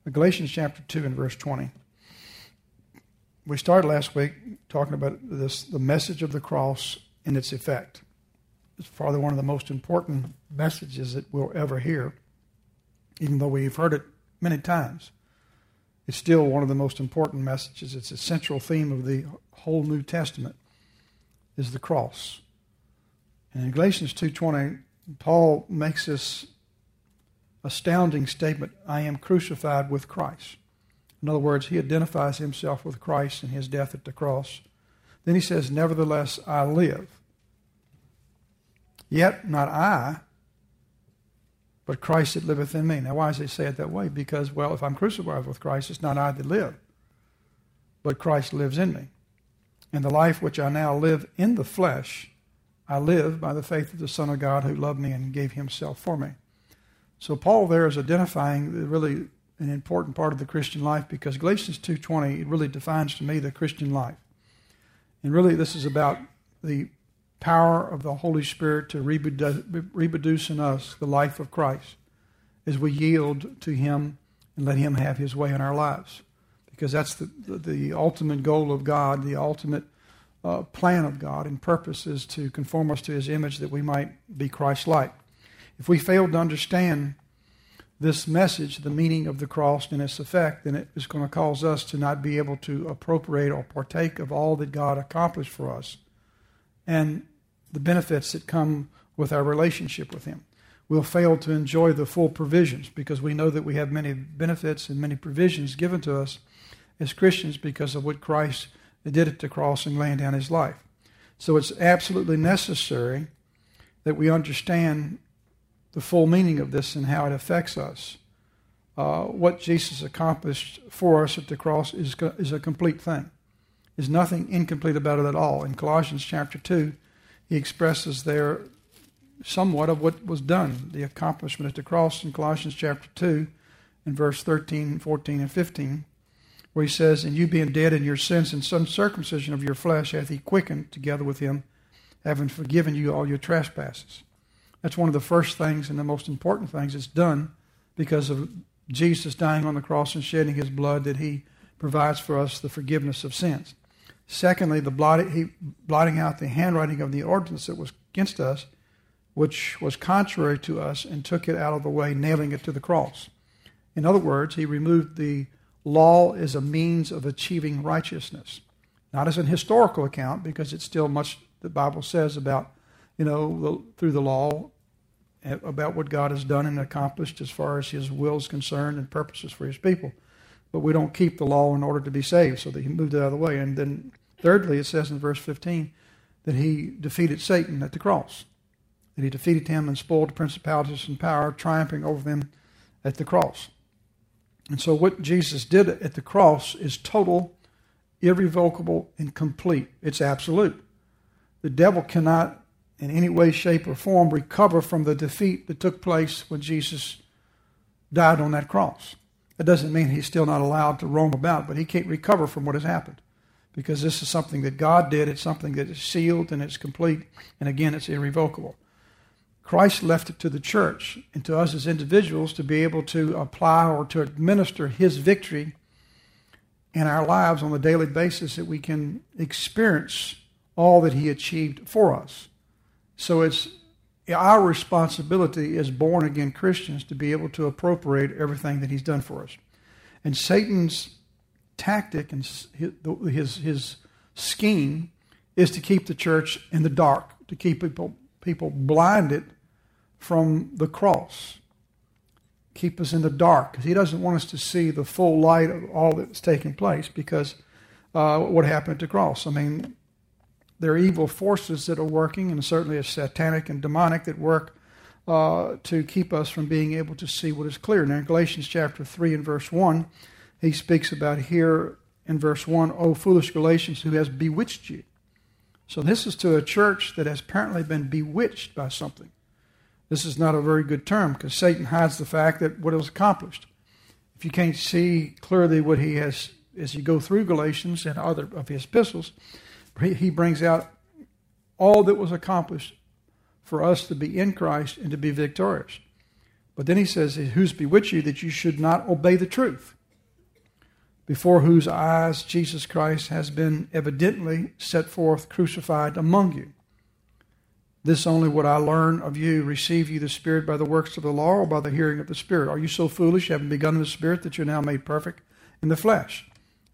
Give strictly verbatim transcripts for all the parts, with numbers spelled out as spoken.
Galatians chapter two and verse twenty. We started last week talking about this, the message of the cross and its effect. It's probably one of the most important messages that we'll ever hear, even though we've heard it many times. It's still one of the most important messages. It's a central theme of the whole New Testament, is the cross. And in Galatians two twenty, Paul makes this astounding statement, I am crucified with Christ. In other words, he identifies himself with Christ and his death at the cross. Then he says, nevertheless, I live. Yet not I, but Christ that liveth in me. Now, why does he say it that way? Because, well, if I'm crucified with Christ, it's not I that live, but Christ lives in me. And the life which I now live in the flesh, I live by the faith of the Son of God who loved me and gave himself for me. So Paul there is identifying really an important part of the Christian life, because Galatians two twenty, it really defines to me the Christian life. And really this is about the power of the Holy Spirit to reproduce in us the life of Christ as we yield to him and let him have his way in our lives. Because that's the, the, the ultimate goal of God, the ultimate uh, plan of God and purpose is to conform us to his image that we might be Christ-like. If we fail to understand this message, the meaning of the cross and its effect, then it is going to cause us to not be able to appropriate or partake of all that God accomplished for us and the benefits that come with our relationship with him. We'll fail to enjoy the full provisions because we know that we have many benefits and many provisions given to us as Christians because of what Christ did at the cross and laying down his life. So it's absolutely necessary that we understand the full meaning of this and how it affects us. Uh, what Jesus accomplished for us at the cross is, is a complete thing. There's nothing incomplete about it at all. In Colossians chapter two, he expresses there somewhat of what was done, the accomplishment at the cross in Colossians chapter two, in verse thirteen, fourteen, and fifteen, where he says, and you being dead in your sins and uncircumcision of your flesh hath he quickened together with him, having forgiven you all your trespasses. That's one of the first things and the most important things it's done because of Jesus dying on the cross and shedding his blood, that he provides for us the forgiveness of sins. Secondly, the blotting, he, blotting out the handwriting of the ordinance that was against us, which was contrary to us, and took it out of the way, nailing it to the cross. In other words, he removed the law as a means of achieving righteousness. Not as an historical account, because it's still much the Bible says about, you know, the, through the law, about what God has done and accomplished as far as his will is concerned and purposes for his people. But we don't keep the law in order to be saved, so that he moved it out of the way. And then thirdly, it says in verse fifteen that he defeated Satan at the cross, that he defeated him and spoiled the principalities and power, triumphing over them at the cross. And so what Jesus did at the cross is total, irrevocable, and complete. It's absolute. The devil cannot in any way, shape, or form recover from the defeat that took place when Jesus died on that cross. That doesn't mean he's still not allowed to roam about, but he can't recover from what has happened, because this is something that God did. It's something that is sealed and it's complete, and again, it's irrevocable. Christ left it to the church and to us as individuals to be able to apply or to administer his victory in our lives on a daily basis, that we can experience all that he achieved for us. So it's our responsibility as born-again Christians to be able to appropriate everything that he's done for us. And Satan's tactic and his, his scheme is to keep the church in the dark, to keep people, people blinded from the cross, keep us in the dark, because he doesn't want us to see the full light of all that's taking place, because uh, what happened at the cross. I mean, there are evil forces that are working, and certainly a satanic and demonic that work uh, to keep us from being able to see what is clear. Now in Galatians chapter three and verse one, he speaks about here in verse one, O foolish Galatians, who has bewitched you. So this is to a church that has apparently been bewitched by something. This is not a very good term, because Satan hides the fact that what was accomplished. If you can't see clearly what he has, as you go through Galatians and other of his epistles, he brings out all that was accomplished for us to be in Christ and to be victorious. But then he says, who's bewitched you that you should not obey the truth, before whose eyes Jesus Christ has been evidently set forth crucified among you. This only would I learn of you, receive you the Spirit by the works of the law or by the hearing of the Spirit? Are you so foolish, having begun in the Spirit, that you're now made perfect in the flesh?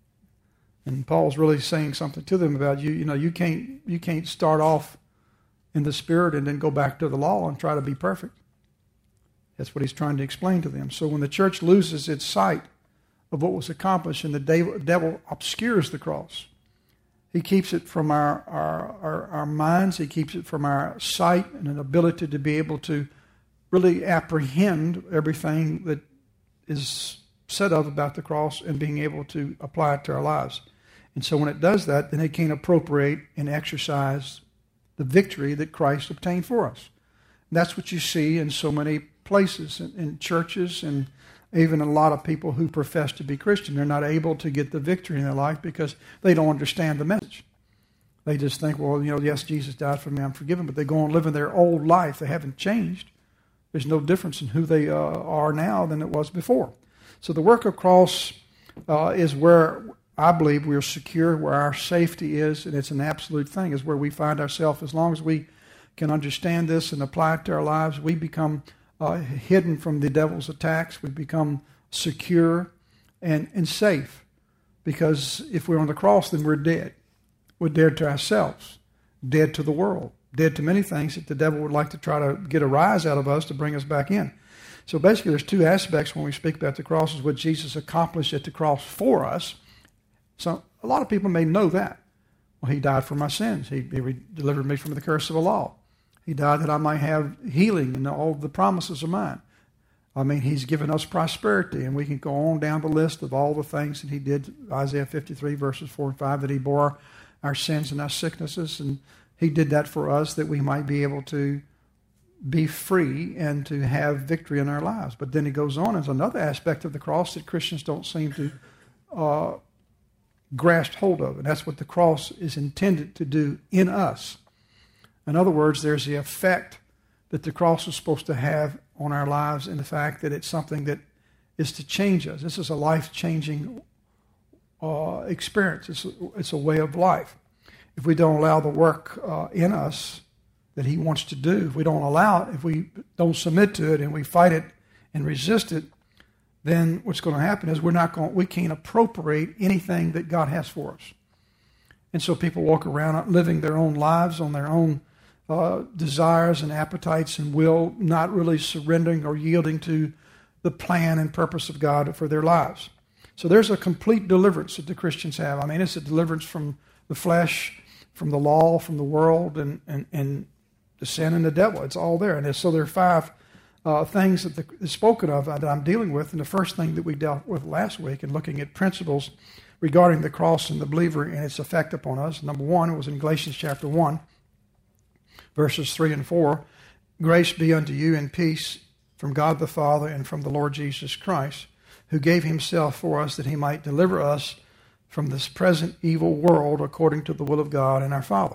And Paul's really saying something to them about you. You know, you can't you can't start off in the Spirit and then go back to the law and try to be perfect. That's what he's trying to explain to them. So when the church loses its sight of what was accomplished, and the devil obscures the cross, he keeps it from our, our, our, our minds, he keeps it from our sight and an ability to be able to really apprehend everything that is said of about the cross and being able to apply it to our lives. And so when it does that, then it can appropriate and exercise the victory that Christ obtained for us. And that's what you see in so many places, in, in churches, and even a lot of people who profess to be Christian. They're not able to get the victory in their life because they don't understand the message. They just think, well, you know, yes, Jesus died for me, I'm forgiven, but they go on living their old life. They haven't changed. There's no difference in who they uh, are now than it was before. So the work of cross uh, is where I believe we're secure, where our safety is, and it's an absolute thing, is where we find ourselves. As long as we can understand this and apply it to our lives, we become uh, hidden from the devil's attacks. We become secure and, and safe. Because if we're on the cross, then we're dead. We're dead to ourselves, dead to the world, dead to many things that the devil would like to try to get a rise out of us to bring us back in. So basically there's two aspects when we speak about the cross, is what Jesus accomplished at the cross for us. So a lot of people may know that. Well, he died for my sins. He, he delivered me from the curse of the law. He died that I might have healing, and all the promises are mine. I mean, he's given us prosperity, and we can go on down the list of all the things that he did. Isaiah fifty-three, verses four and five, that he bore our sins and our sicknesses, and he did that for us that we might be able to be free and to have victory in our lives. But then he goes on, there's another aspect of the cross that Christians don't seem to uh, grasp hold of, and that's what the cross is intended to do in us. In other words, there's the effect that the cross is supposed to have on our lives, and the fact that it's something that is to change us. This is a life-changing uh, experience. It's a, it's a way of life. If we don't allow the work uh, in us that he wants to do, if we don't allow it, if we don't submit to it and we fight it and resist it, then what's going to happen is we're not going, we can't appropriate anything that God has for us. And so people walk around living their own lives on their own uh, desires and appetites and will, not really surrendering or yielding to the plan and purpose of God for their lives. So there's a complete deliverance that the Christians have. I mean, it's a deliverance from the flesh, from the law, from the world, and, and, and the sin and the devil. It's all there. And so there are five uh, things that the, is spoken of uh, that I'm dealing with. And the first thing that we dealt with last week in looking at principles regarding the cross and the believer and its effect upon us. Number one, it was in Galatians chapter one, verses three and four. Grace be unto you and peace from God the Father and from the Lord Jesus Christ, who gave himself for us that he might deliver us from this present evil world according to the will of God and our Father.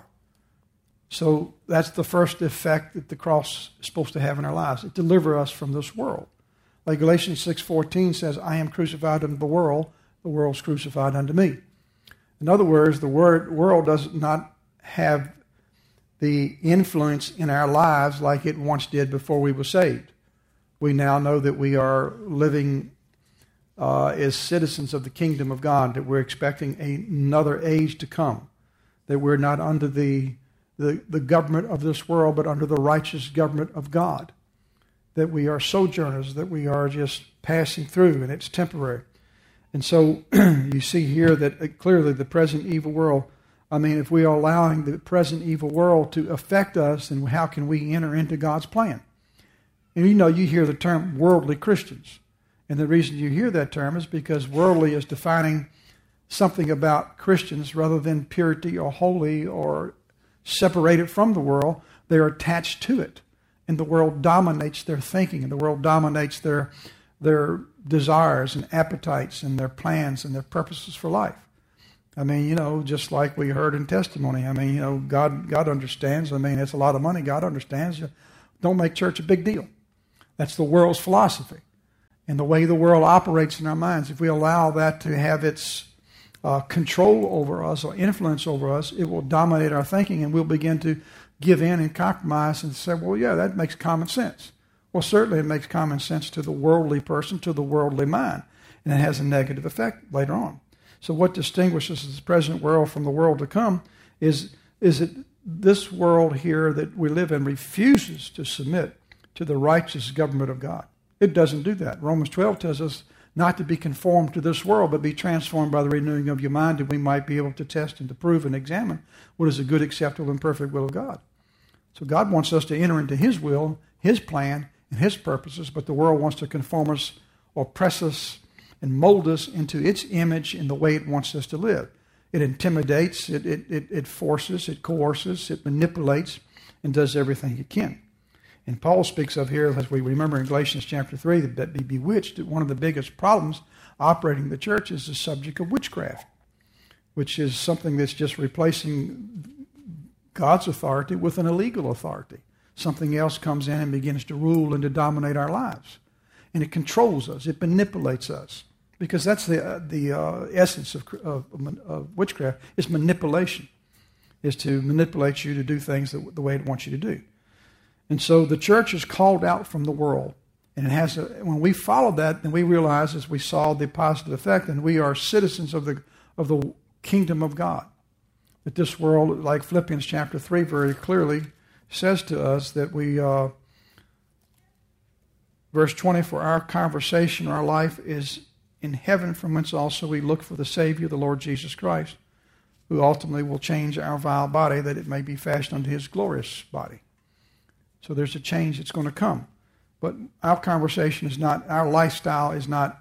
So that's the first effect that the cross is supposed to have in our lives. It delivers us from this world. Like Galatians six fourteen says, I am crucified unto the world, the world's crucified unto me. In other words, the word world does not have the influence in our lives like it once did before we were saved. We now know that we are living uh, as citizens of the kingdom of God, that we're expecting another age to come, that we're not under the, the, the government of this world, but under the righteous government of God, that we are sojourners, that we are just passing through, and it's temporary. And so you see here that clearly the present evil world, I mean, if we are allowing the present evil world to affect us, then how can we enter into God's plan? And you know, you hear the term worldly Christians. And the reason you hear that term is because worldly is defining something about Christians rather than purity or holy or separated from the world. They're attached to it. And the world dominates their thinking, and the world dominates their their desires and appetites and their plans and their purposes for life. I mean, you know, just like we heard in testimony. I mean, you know, God God understands. I mean, it's a lot of money. God understands. Don't make church a big deal. That's the world's philosophy. And the way the world operates in our minds, if we allow that to have its uh, control over us or influence over us, it will dominate our thinking, and we'll begin to give in and compromise and say, well, yeah, that makes common sense. Well, certainly it makes common sense to the worldly person, to the worldly mind, and it has a negative effect later on. So what distinguishes the present world from the world to come is, is that this world here that we live in refuses to submit to the righteous government of God. It doesn't do that. Romans twelve tells us not to be conformed to this world, but be transformed by the renewing of your mind, that we might be able to test and to prove and examine what is the good, acceptable, and perfect will of God. So God wants us to enter into His will, His plan, and His purposes, but the world wants to conform us or press us and mold us into its image in the way it wants us to live. It intimidates, it, it, it, it forces, it coerces, it manipulates, and does everything it can. And Paul speaks of here, as we remember in Galatians chapter three, that be bewitched. One of the biggest problems operating the church is the subject of witchcraft, which is something that's just replacing God's authority with an illegal authority. Something else comes in and begins to rule and to dominate our lives. And it controls us. It manipulates us. Because that's the uh, the uh, essence of, of, of witchcraft, is manipulation, is to manipulate you to do things the, the way it wants you to do. And so the church is called out from the world. And it has a, when we follow that, then we realize, as we saw the positive effect, and we are citizens of the of the kingdom of God. That this world, like Philippians chapter three very clearly says to us, that we, uh, verse twenty, for our conversation, our life is in heaven, from whence also we look for the Savior, the Lord Jesus Christ, who ultimately will change our vile body, that it may be fashioned unto His glorious body. So there's a change that's going to come. But our conversation is not, our lifestyle is not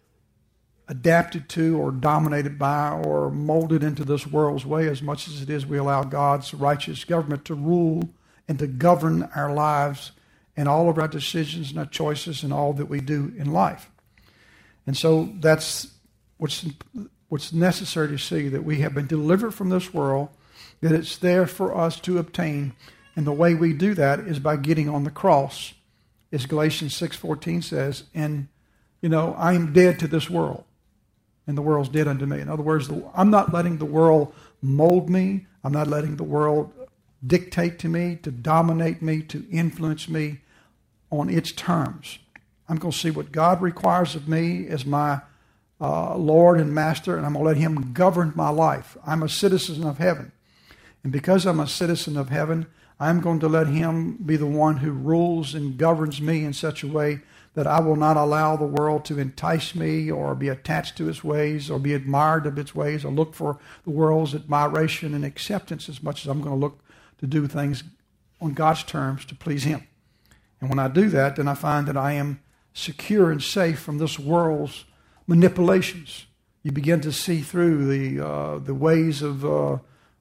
adapted to or dominated by or molded into this world's way as much as it is we allow God's righteous government to rule and to govern our lives and all of our decisions and our choices and all that we do in life. And so that's what's, what's necessary to see, that we have been delivered from this world, that it's there for us to obtain. And the way we do that is by getting on the cross, as Galatians six fourteen says, and, you know, I am dead to this world, and the world's dead unto me. In other words, I'm not letting the world mold me. I'm not letting the world dictate to me, to dominate me, to influence me on its terms. I'm going to see what God requires of me as my uh, Lord and Master, and I'm going to let Him govern my life. I'm a citizen of heaven. And because I'm a citizen of heaven, I'm going to let Him be the one who rules and governs me in such a way that I will not allow the world to entice me or be attached to its ways or be admired of its ways or look for the world's admiration and acceptance as much as I'm going to look to do things on God's terms to please Him. And when I do that, then I find that I am secure and safe from this world's manipulations. You begin to see through the uh, the ways of uh,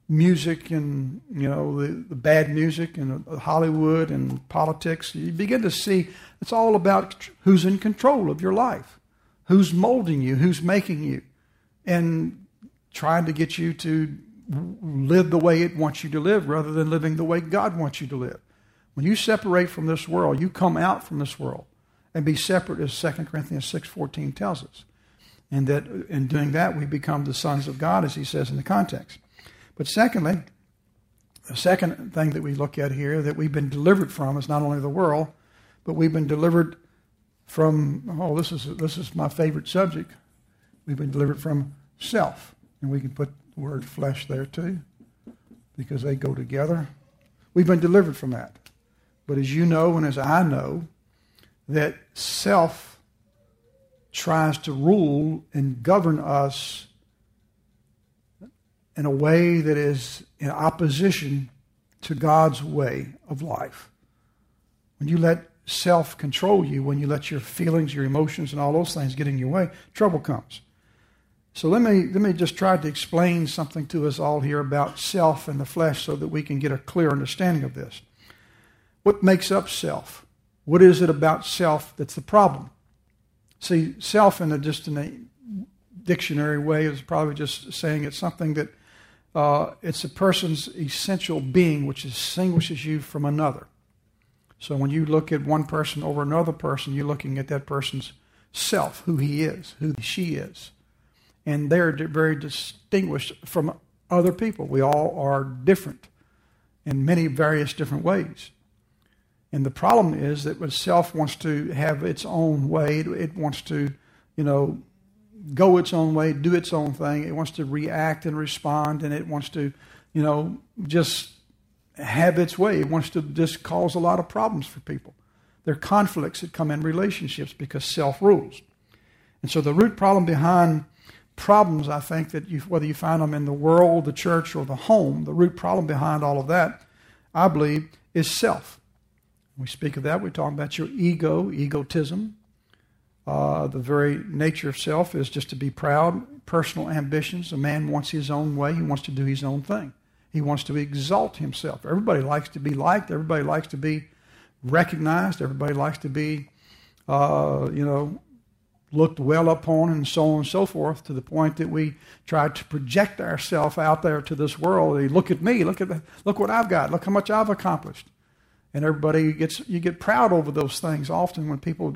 music and, you know, the, the bad music and uh, Hollywood and politics. You begin to see it's all about who's in control of your life, who's molding you, who's making you, and trying to get you to live the way it wants you to live rather than living the way God wants you to live. When you separate from this world, you come out from this world and be separate, as Second Corinthians six fourteen tells us. And that in doing that, we become the sons of God, as he says in the context. But secondly, the second thing that we look at here that we've been delivered from is not only the world, but we've been delivered from, oh, this is this is my favorite subject. We've been delivered from self. And we can put the word flesh there too, because they go together. We've been delivered from that. But as you know, and as I know, that self tries to rule and govern us in a way that is in opposition to God's way of life. When you let self control you, when you let your feelings, your emotions, and all those things get in your way, trouble comes. So let me let me just try to explain something to us all here about self and the flesh so that we can get a clear understanding of this. What makes up self? What is it about self that's the problem? See, self in a, just in a dictionary way is probably just saying it's something that uh, it's a person's essential being which distinguishes you from another. So when you look at one person over another person, you're looking at that person's self, who he is, who she is. And they're very distinguished from other people. We all are different in many various different ways. And the problem is that when self wants to have its own way, it wants to, you know, go its own way, do its own thing. It wants to react and respond, and it wants to, you know, just have its way. It wants to just cause a lot of problems for people. There are conflicts that come in relationships because self rules. And so the root problem behind problems, I think, that you, whether you find them in the world, the church, or the home, the root problem behind all of that, I believe, is self. When we speak of that, we talk about your ego, egotism. Uh, the very nature of self is just to be proud, personal ambitions. A man wants his own way. He wants to do his own thing. He wants to exalt himself. Everybody likes to be liked. Everybody likes to be recognized. Everybody likes to be, uh, you know, looked well upon, and so on and so forth, to the point that we try to project ourselves out there to this world. They look at me, look at the, look what I've got, look how much I've accomplished. And everybody gets, you get proud over those things. Often when people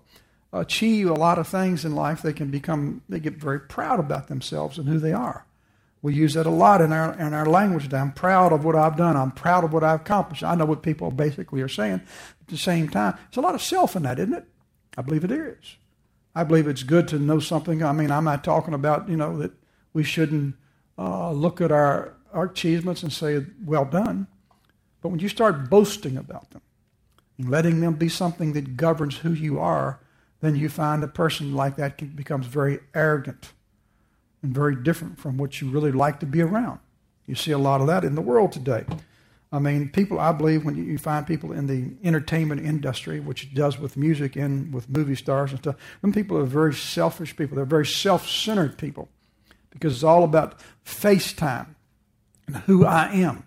uh, achieve a lot of things in life, they can become, they get very proud about themselves and who they are. We use that a lot in our in our language now. I'm proud of what I've done. I'm proud of what I've accomplished. I know what people basically are saying. At the same time, there's a lot of self in that, isn't it? I believe it is. I believe it's good to know something. I mean, I'm not talking about, you know, that we shouldn't uh, look at our, our achievements and say, well done. But when you start boasting about them and letting them be something that governs who you are, then you find a person like that can, becomes very arrogant and very different from what you really like to be around. You see a lot of that in the world today. I mean, people, I believe when you find people in the entertainment industry, which it does with music and with movie stars and stuff, them people are very selfish people. They're very self-centered people because it's all about face time and who I am.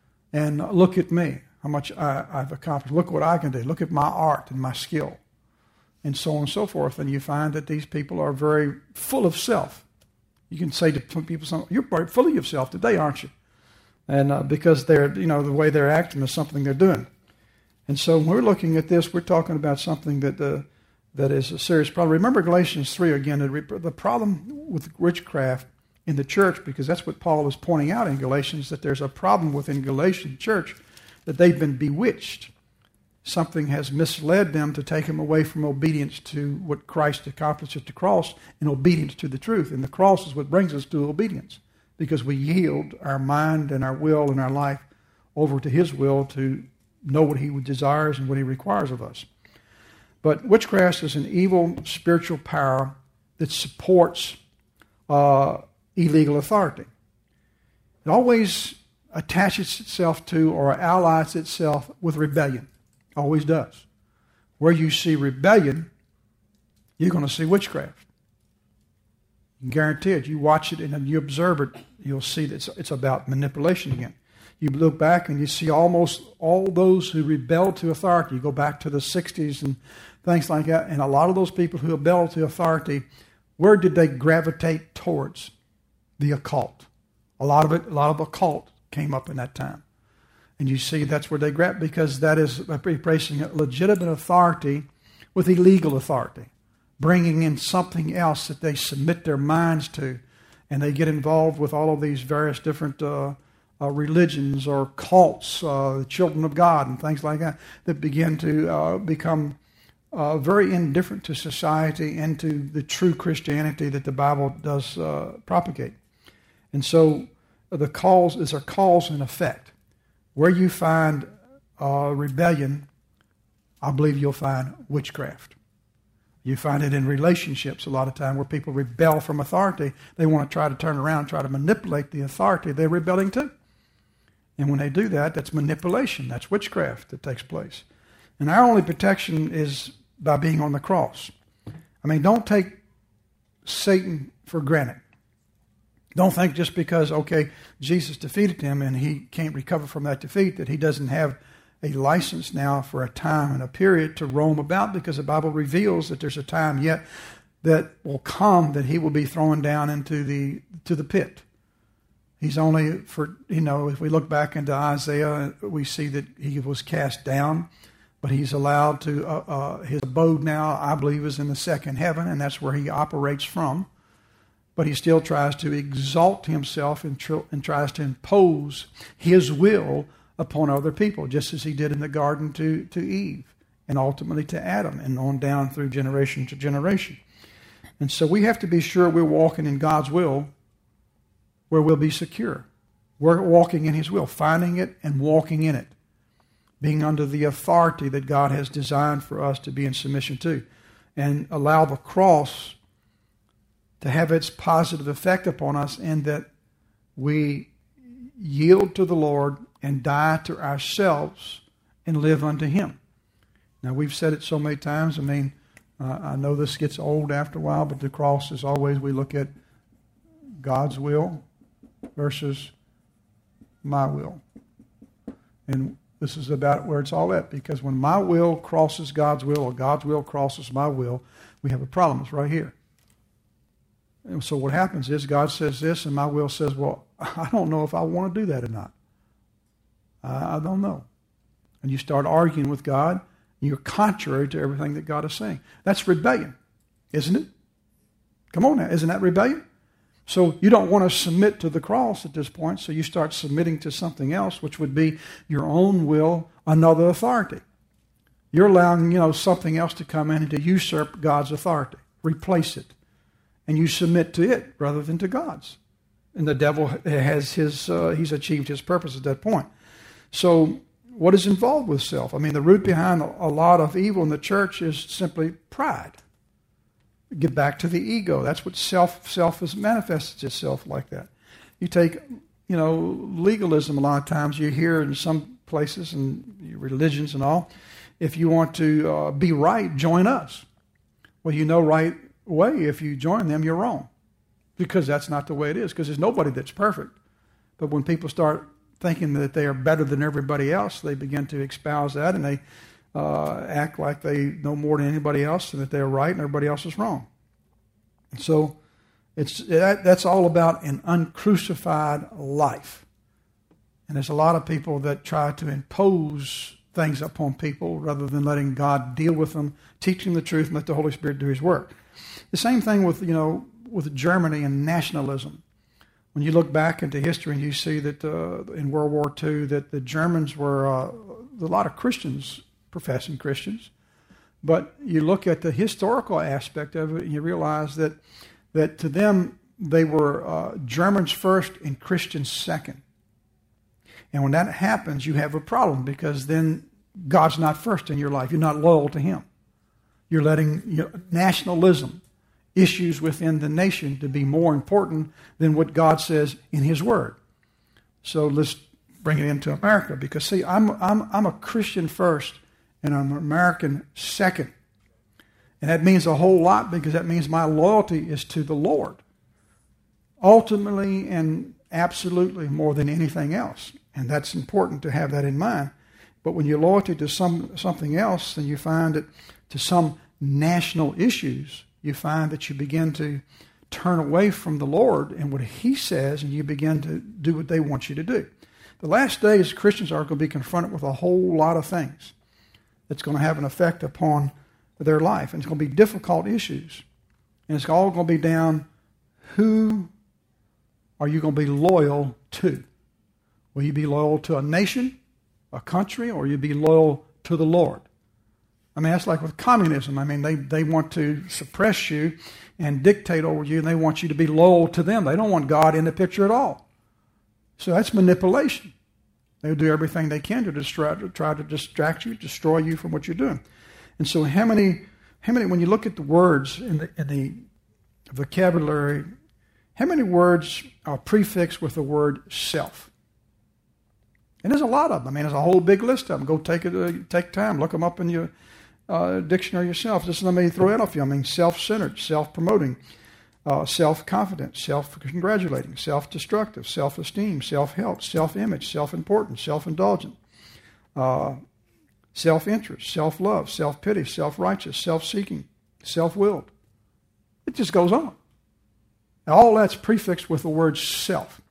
And look at me, how much I, I've accomplished. Look what I can do. Look at my art and my skill, and so on and so forth. And you find that these people are very full of self. You can say to some people, you're full of yourself today, aren't you? And uh, because they're, you know, the way they're acting is something they're doing. And so when we're looking at this, we're talking about something that uh, that is a serious problem. Remember Galatians three again, the problem with witchcraft in the church, because that's what Paul is pointing out in Galatians, that there's a problem within Galatian church, that they've been bewitched. Something has misled them to take them away from obedience to what Christ accomplished at the cross and obedience to the truth. And the cross is what brings us to obedience, because we yield our mind and our will and our life over to his will to know what he desires and what he requires of us. But witchcraft is an evil spiritual power that supports uh, illegal authority. It always attaches itself to or allies itself with rebellion. Always does. Where you see rebellion, you're going to see witchcraft. You can guarantee it. You watch it and you observe it, you'll see that it's, it's about manipulation again. You look back and you see almost all those who rebelled to authority. You go back to the sixties and things like that, and a lot of those people who rebelled to authority, where did they gravitate towards? The occult. A lot of it, a lot of occult came up in that time. And you see that's where they grab, because that is replacing legitimate authority with illegal authority, bringing in something else that they submit their minds to, and they get involved with all of these various different uh, uh, religions or cults, uh, the children of God and things like that, that begin to uh, become uh, very indifferent to society and to the true Christianity that the Bible does uh, propagate. And so the cause is a cause and effect. Where you find uh, rebellion, I believe you'll find witchcraft. You find it in relationships a lot of time where people rebel from authority. They want to try to turn around, try to manipulate the authority they're rebelling to. And when they do that, that's manipulation. That's witchcraft that takes place. And our only protection is by being on the cross. I mean, don't take Satan for granted. Don't think just because, okay, Jesus defeated him and he can't recover from that defeat, that he doesn't have a license now for a time and a period to roam about, because the Bible reveals that there's a time yet that will come that he will be thrown down into the to the pit. He's only for, you know, if we look back into Isaiah, we see that he was cast down. But he's allowed to, uh, uh, his abode now, I believe, is in the second heaven, and that's where he operates from. But he still tries to exalt himself and, tr- and tries to impose his will upon other people, just as he did in the garden to, to Eve and ultimately to Adam and on down through generation to generation. And so we have to be sure we're walking in God's will where we'll be secure. We're walking in his will, finding it and walking in it, being under the authority that God has designed for us to be in submission to, and allow the cross to have its positive effect upon us in that we yield to the Lord and die to ourselves and live unto him. Now, we've said it so many times. I mean, uh, I know this gets old after a while, but the cross is always, we look at God's will versus my will. And this is about where it's all at, because when my will crosses God's will or God's will crosses my will, we have a problem. It's right here. And so what happens is God says this and my will says, well, I don't know if I want to do that or not. I, I don't know. And you start arguing with God. You're contrary to everything that God is saying. That's rebellion, isn't it? Come on now. Isn't that rebellion? So you don't want to submit to the cross at this point, so you start submitting to something else, which would be your own will, another authority. You're allowing, you know, something else to come in and to usurp God's authority, replace it, and you submit to it rather than to God's. And the devil has his, uh, he's achieved his purpose at that point. So what is involved with self? I mean, the root behind a lot of evil in the church is simply pride. Get back to the ego. That's what self self has manifested itself like that. You take, you know, legalism. A lot of times you hear in some places and religions and all, if you want to uh, be right, join us. Well, you know right way if you join them, you're wrong, because that's not the way it is. Because there's nobody that's perfect. But when people start thinking that they are better than everybody else, they begin to espouse that, and they Uh, act like they know more than anybody else and that they're right and everybody else is wrong. So it's that, that's all about an uncrucified life. And there's a lot of people that try to impose things upon people rather than letting God deal with them, teaching the truth, and let the Holy Spirit do his work. The same thing with, you know, with Germany and nationalism. When you look back into history and you see that uh, in World War Two that the Germans were uh, a lot of Christians, professing Christians, but you look at the historical aspect of it and you realize that that to them they were uh, Germans first and Christians second. And when that happens, you have a problem, because then God's not first in your life. You're not loyal to him. You're letting, you know, nationalism, issues within the nation, to be more important than what God says in his word. So let's bring it into America, because see, I'm I'm I'm a Christian first and I'm an American second. And that means a whole lot, because that means my loyalty is to the Lord. Ultimately and absolutely more than anything else. And that's important to have that in mind. But when you're loyalty to some something else, then you find that to some national issues, you find that you begin to turn away from the Lord and what he says, and you begin to do what they want you to do. The last days, Christians are going to be confronted with a whole lot of things that's going to have an effect upon their life. And it's going to be difficult issues. And it's all going to be down, who are you going to be loyal to? Will you be loyal to a nation, a country, or will you be loyal to the Lord? I mean, that's like with communism. I mean, they, they want to suppress you and dictate over you, and they want you to be loyal to them. They don't want God in the picture at all. So that's manipulation. They'll do everything they can to, distract, to try to distract you, destroy you from what you're doing. And so how many, how many, when you look at the words in the, in the vocabulary, how many words are prefixed with the word self? And there's a lot of them. I mean, there's a whole big list of them. Go take it, uh, take time, look them up in your uh, dictionary yourself. Just let me throw it off you. I mean, self-centered, self-promoting, Uh, self-confident, self-congratulating, self-destructive, self-esteem, self-help, self-image, self-importance, self-indulgent, uh, self-interest, self-love, self-pity, self-righteous, self-seeking, self-willed. It just goes on. Now, all that's prefixed with the word self.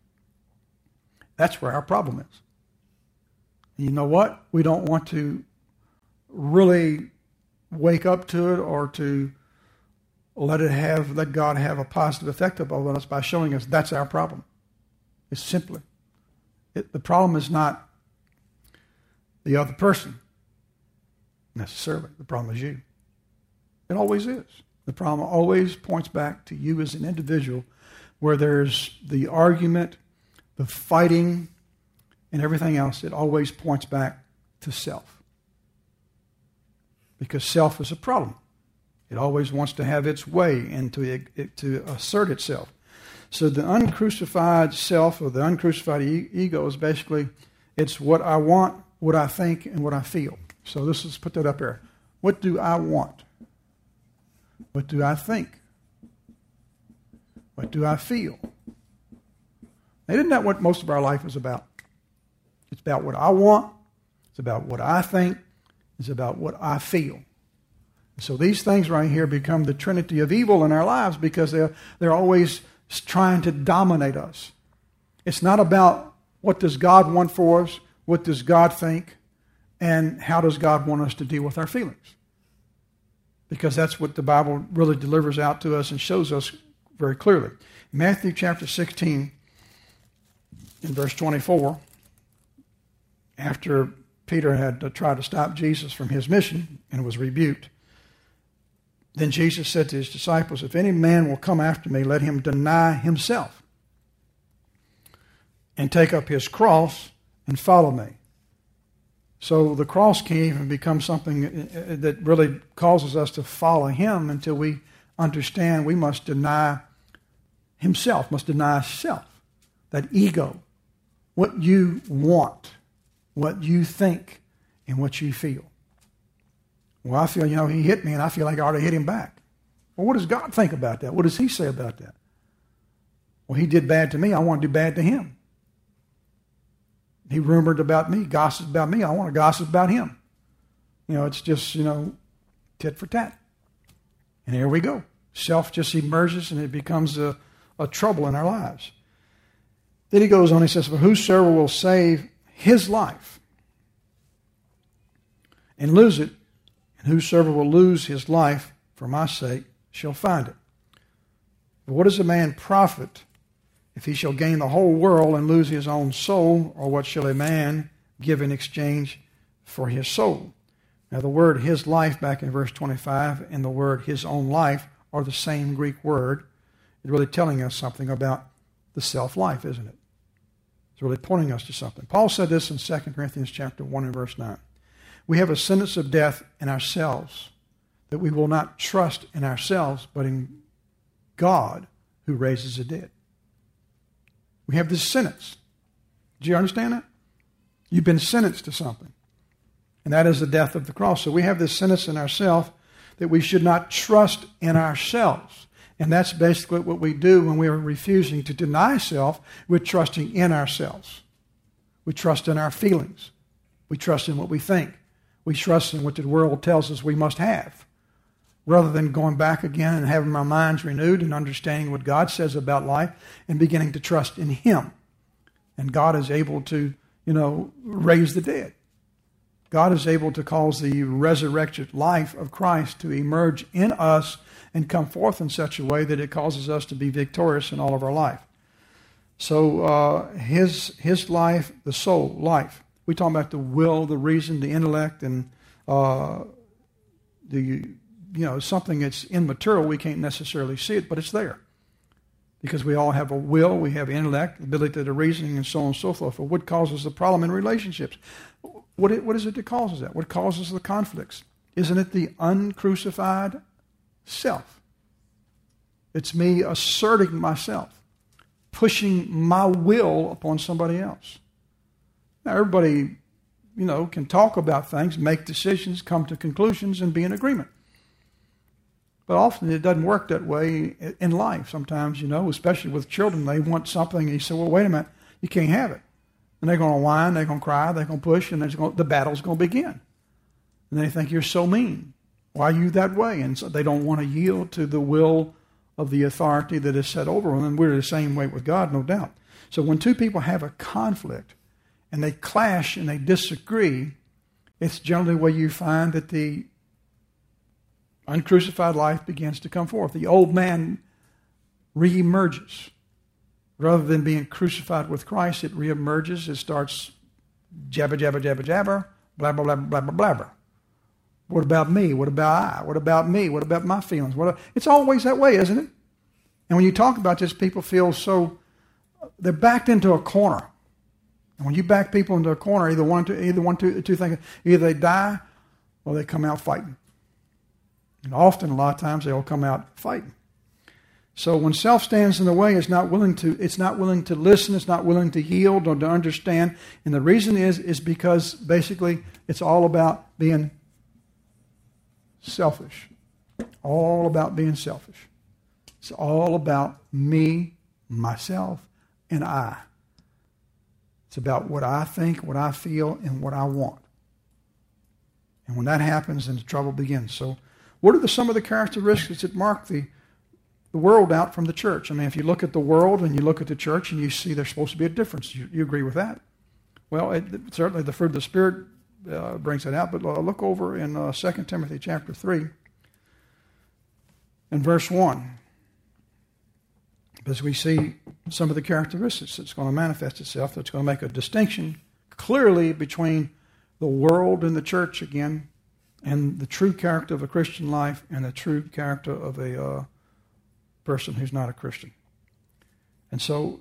That's where our problem is. And you know what? We don't want to really wake up to it or to let it have, let God have a positive effect upon us by showing us that's our problem. It's simply, it, the problem is not the other person necessarily. The problem is you. It always is. The problem always points back to you as an individual, where there's the argument, the fighting, and everything else. It always points back to self. Because self is a problem. It always wants to have its way and to, to assert itself. So the uncrucified self, or the uncrucified e- ego, is basically, it's what I want, what I think, and what I feel. So let's just put that up there. What do I want? What do I think? What do I feel? Now, isn't that what most of our life is about? It's about what I want. It's about what I think. It's about what I feel. So these things right here become the trinity of evil in our lives because they're, they're always trying to dominate us. It's not about what does God want for us, what does God think, and how does God want us to deal with our feelings. Because that's what the Bible really delivers out to us and shows us very clearly. In Matthew chapter sixteen, in verse twenty-four, after Peter had tried to stop Jesus from his mission and was rebuked, then Jesus said to his disciples, if any man will come after me, let him deny himself and take up his cross and follow me. So the cross can't even become something that really causes us to follow him until we understand we must deny himself, must deny self, that ego, what you want, what you think, and what you feel. Well, I feel, you know, he hit me and I feel like I ought to hit him back. Well, what does God think about that? What does he say about that? Well, he did bad to me. I want to do bad to him. He rumored about me, gossiped about me. I want to gossip about him. You know, it's just, you know, tit for tat. And here we go. Self just emerges and it becomes a, a trouble in our lives. Then he goes on, he says, for whosoever will save his life and lose it, and whosoever will lose his life for my sake shall find it. But what does a man profit if he shall gain the whole world and lose his own soul? Or what shall a man give in exchange for his soul? Now the word his life back in verse twenty-five and the word his own life are the same Greek word. It's really telling us something about the self-life, isn't it? It's really pointing us to something. Paul said this in Second Corinthians chapter one and verse nine. We have a sentence of death in ourselves, that we will not trust in ourselves, but in God who raises the dead. We have this sentence. Do you understand that? You've been sentenced to something. And that is the death of the cross. So we have this sentence in ourselves that we should not trust in ourselves. And that's basically what we do when we are refusing to deny self. We're trusting in ourselves. We trust in our feelings. We trust in what we think. We trust in what the world tells us we must have, rather than going back again and having our minds renewed and understanding what God says about life and beginning to trust in him. And God is able to, you know, raise the dead. God is able to cause the resurrected life of Christ to emerge in us and come forth in such a way that it causes us to be victorious in all of our life. So uh, his his life, the soul, life. We talk about the will, the reason, the intellect, and uh, the you know something that's immaterial. We can't necessarily see it, but it's there because we all have a will, we have intellect, ability to reasoning, and so on and so forth. But what causes the problem in relationships? What it, what is it that causes that? What causes the conflicts? Isn't it the uncrucified self? It's me asserting myself, pushing my will upon somebody else. Now, everybody, you know, can talk about things, make decisions, come to conclusions, and be in agreement. But often it doesn't work that way in life. Sometimes, you know, especially with children, they want something, and you say, well, wait a minute, you can't have it. And they're going to whine, they're going to cry, they're going to push, and going to, the battle's going to begin. And they think you're so mean. Why are you that way? And so they don't want to yield to the will of the authority that is set over them. And we're the same way with God, no doubt. So when two people have a conflict, and they clash and they disagree, it's generally where you find that the uncrucified life begins to come forth. The old man reemerges. Rather than being crucified with Christ, it reemerges. It starts jabber, jabber, jabber, jabber, blabber, blabber, blabber, blabber. What about me? What about I? What about me? What about my feelings? What? It's always that way, isn't it? And when you talk about this, people feel so, they're backed into a corner. And when you back people into a corner, either one, two, either one, two, two things, either they die or they come out fighting. And often, a lot of times, they'll come out fighting. So when self stands in the way, it's not willing to, it's not willing to listen, it's not willing to yield or to understand. And the reason is, is because basically it's all about being selfish. All about being selfish. It's all about me, myself, and I. It's about what I think, what I feel, and what I want. And when that happens, then the trouble begins. So what are the, some of the characteristics that mark the the world out from the church? I mean, if you look at the world and you look at the church and you see there's supposed to be a difference, you, you agree with that? Well, it, certainly the fruit of the Spirit uh, brings it out, but uh, look over in uh, Second Timothy chapter three and verse one. Because we see some of the characteristics that's going to manifest itself, that's going to make a distinction clearly between the world and the church again, and the true character of a Christian life and the true character of a uh, person who's not a Christian. And so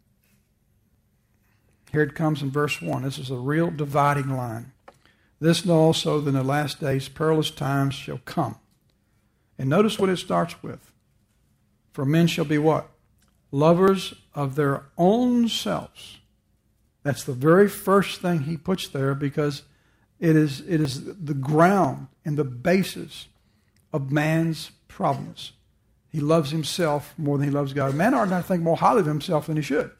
here it comes in verse one. This is a real dividing line. This know also that in the last days perilous times shall come. And notice what it starts with. For men shall be what? Lovers of their own selves. That's the very first thing he puts there, because it is, it is the ground and the basis of man's problems. He loves himself more than he loves God. Man ought not think more highly of himself than he should.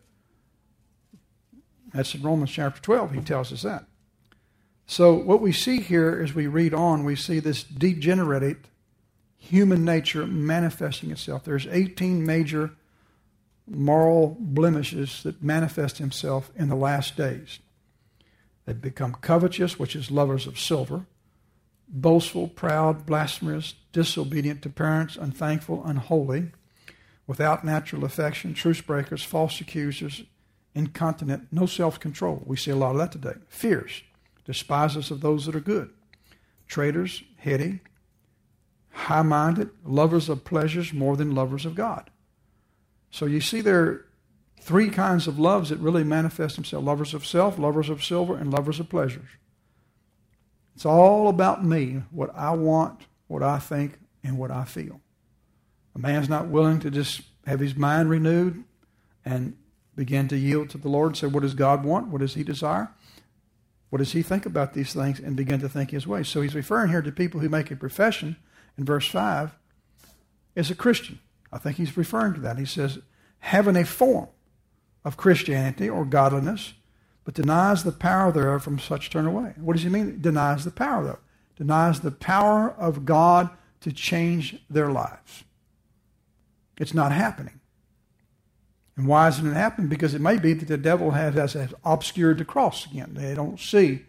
That's in Romans chapter twelve. He tells us that. So what we see here as we read on, we see this degenerate human nature manifesting itself. There's eighteen major moral blemishes that manifest himself in the last days. They become covetous, which is lovers of silver, boastful, proud, blasphemous, disobedient to parents, unthankful, unholy, without natural affection, truce breakers, false accusers, incontinent, no self-control. We see a lot of that today. Fierce, despisers of those that are good, traitors, heady, high-minded, lovers of pleasures more than lovers of God. So you see there are three kinds of loves that really manifest themselves. Lovers of self, lovers of silver, and lovers of pleasures. It's all about me, what I want, what I think, and what I feel. A man's not willing to just have his mind renewed and begin to yield to the Lord and say, what does God want? What does he desire? What does he think about these things? And begin to think his way. So he's referring here to people who make a profession in verse five as a Christian. I think he's referring to that. He says, having a form of Christianity or godliness, but denies the power thereof, from such turn away. What does he mean? Denies the power thereof. Denies the power of God to change their lives. It's not happening. And why isn't it happening? Because it may be that the devil has, has obscured the cross again. They don't see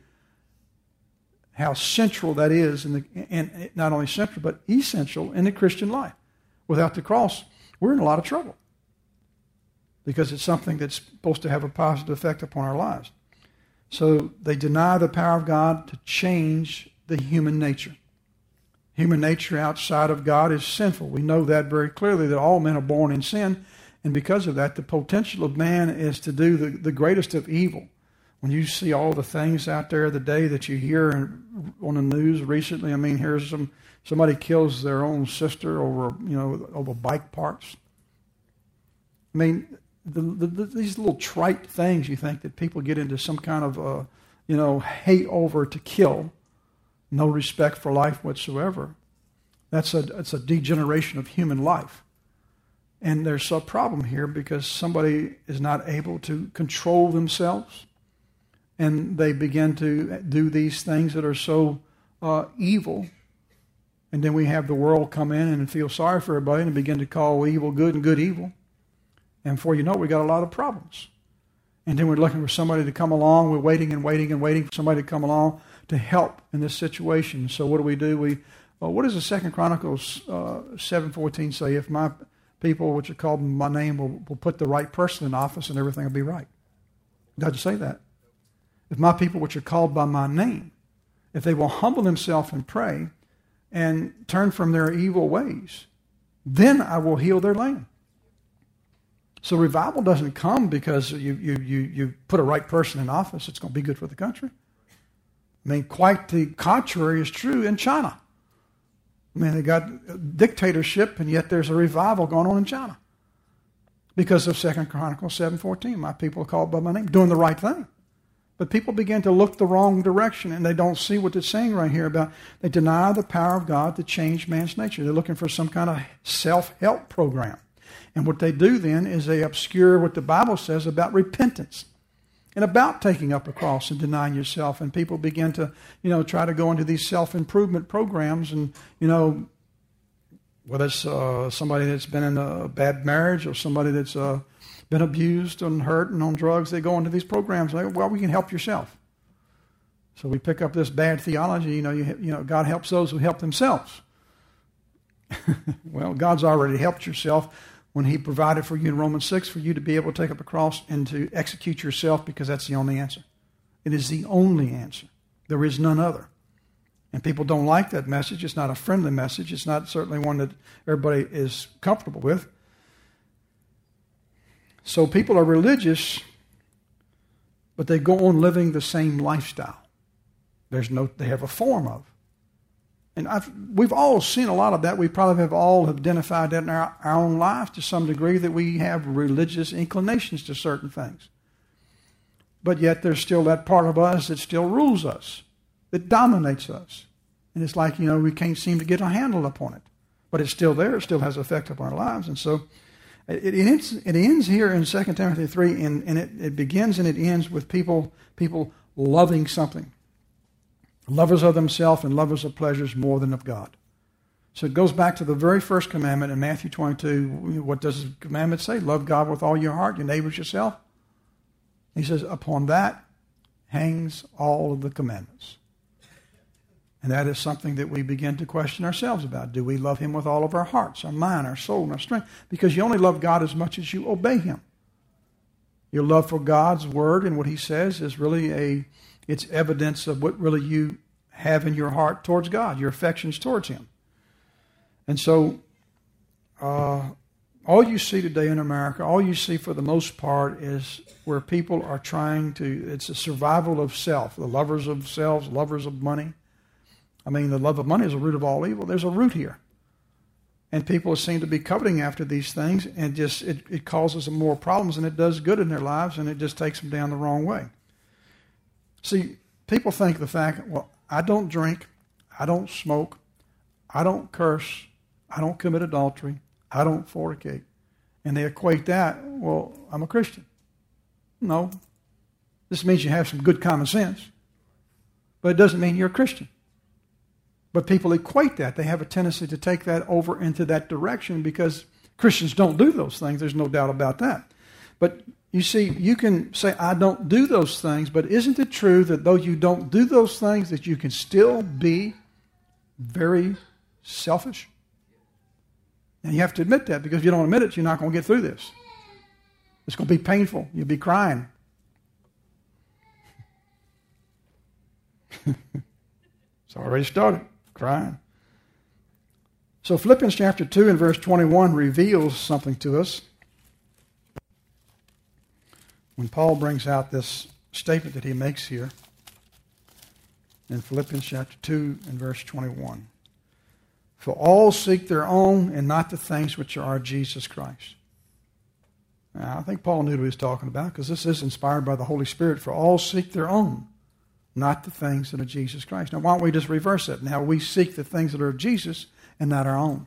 how central that is, in the, and not only central, but essential in the Christian life. Without the cross, we're in a lot of trouble, because it's something that's supposed to have a positive effect upon our lives. So they deny the power of God to change the human nature. Human nature outside of God is sinful. We know that very clearly, that all men are born in sin, and because of that, the potential of man is to do the, the greatest of evil. When you see all the things out there the day that you hear on the news recently, I mean, here's some somebody kills their own sister over, you know, over bike parts. I mean, the, the, the, these little trite things you think that people get into some kind of, uh, you know, hate over to kill, no respect for life whatsoever. That's a, that's a degeneration of human life. And there's a problem here because somebody is not able to control themselves, and they begin to do these things that are so uh, evil. And then we have the world come in and feel sorry for everybody and begin to call evil good and good evil. And before you know it, we got a lot of problems. And then we're looking for somebody to come along. We're waiting and waiting and waiting for somebody to come along to help in this situation. So what do we do? We, well, what does the Second Chronicles uh, seven fourteen say? If my people, which are called by my name, will, will put the right person in office, and everything will be right. It doesn't say that. If my people, which are called by my name, if they will humble themselves and pray and turn from their evil ways, then I will heal their land. So revival doesn't come because you, you, you, you put a right person in office. It's going to be good for the country. I mean, quite the contrary is true in China. I mean, they got dictatorship, and yet there's a revival going on in China because of Second Chronicles seven fourteen. My people are called by my name, doing the right thing. But people begin to look the wrong direction, and they don't see what it's saying right here about they deny the power of God to change man's nature. They're looking for some kind of self-help program. And what they do then is they obscure what the Bible says about repentance and about taking up a cross and denying yourself. And people begin to, you know, try to go into these self-improvement programs. And, you know, whether it's uh, somebody that's been in a bad marriage or somebody that's uh, been abused and hurt and on drugs, they go into these programs. And they go, well, we can help yourself. So we pick up this bad theology, you know, you, you know, God helps those who help themselves. Well, God's already helped yourself when he provided for you in Romans six for you to be able to take up a cross and to execute yourself, because that's the only answer. It is the only answer. There is none other. And people don't like that message. It's not a friendly message. It's not certainly one that everybody is comfortable with. So people are religious, but they go on living the same lifestyle. There's no, they have a form of. And I've, we've all seen a lot of that. We probably have all identified that in our, our own lives to some degree, that we have religious inclinations to certain things. But yet there's still that part of us that still rules us, that dominates us. And it's like, you know, we can't seem to get a handle upon it. But it's still there. It still has effect upon our lives. And so it, it, ends, it ends here in Second Timothy three, and, and it, it begins and it ends with people, people loving something. Lovers of themselves and lovers of pleasures more than of God. So it goes back to the very first commandment in Matthew twenty-two. What does the commandment say? Love God with all your heart, your neighbors yourself. He says, upon that hangs all of the commandments. And that is something that we begin to question ourselves about. Do we love him with all of our hearts, our mind, our soul, and our strength? Because you only love God as much as you obey him. Your love for God's word and what he says is really a, it's evidence of what really you have in your heart towards God, your affections towards him. And so, uh, all you see today in America, all you see for the most part is where people are trying to, it's a survival of self, the lovers of selves, lovers of money. I mean, the love of money is the root of all evil. There's a root here. And people seem to be coveting after these things, and just it, it causes them more problems than it does good in their lives, and it just takes them down the wrong way. See, people think the fact, well, I don't drink, I don't smoke, I don't curse, I don't commit adultery, I don't fornicate. And they equate that, well, I'm a Christian. No. This means you have some good common sense, but it doesn't mean you're a Christian. But people equate that. They have a tendency to take that over into that direction because Christians don't do those things. There's no doubt about that. But you see, you can say, I don't do those things, but isn't it true that though you don't do those things, that you can still be very selfish? And you have to admit that, because if you don't admit it, you're not going to get through this. It's going to be painful. You'll be crying. It's already started. Crying. So Philippians chapter two and verse twenty-one reveals something to us. When Paul brings out this statement that he makes here in Philippians chapter two and verse twenty-one. For all seek their own and not the things which are Jesus Christ. Now, I think Paul knew what he was talking about, because this is inspired by the Holy Spirit. For all seek their own, not the things that are Jesus Christ. Now, why don't we just reverse it? Now, we seek the things that are of Jesus and not our own.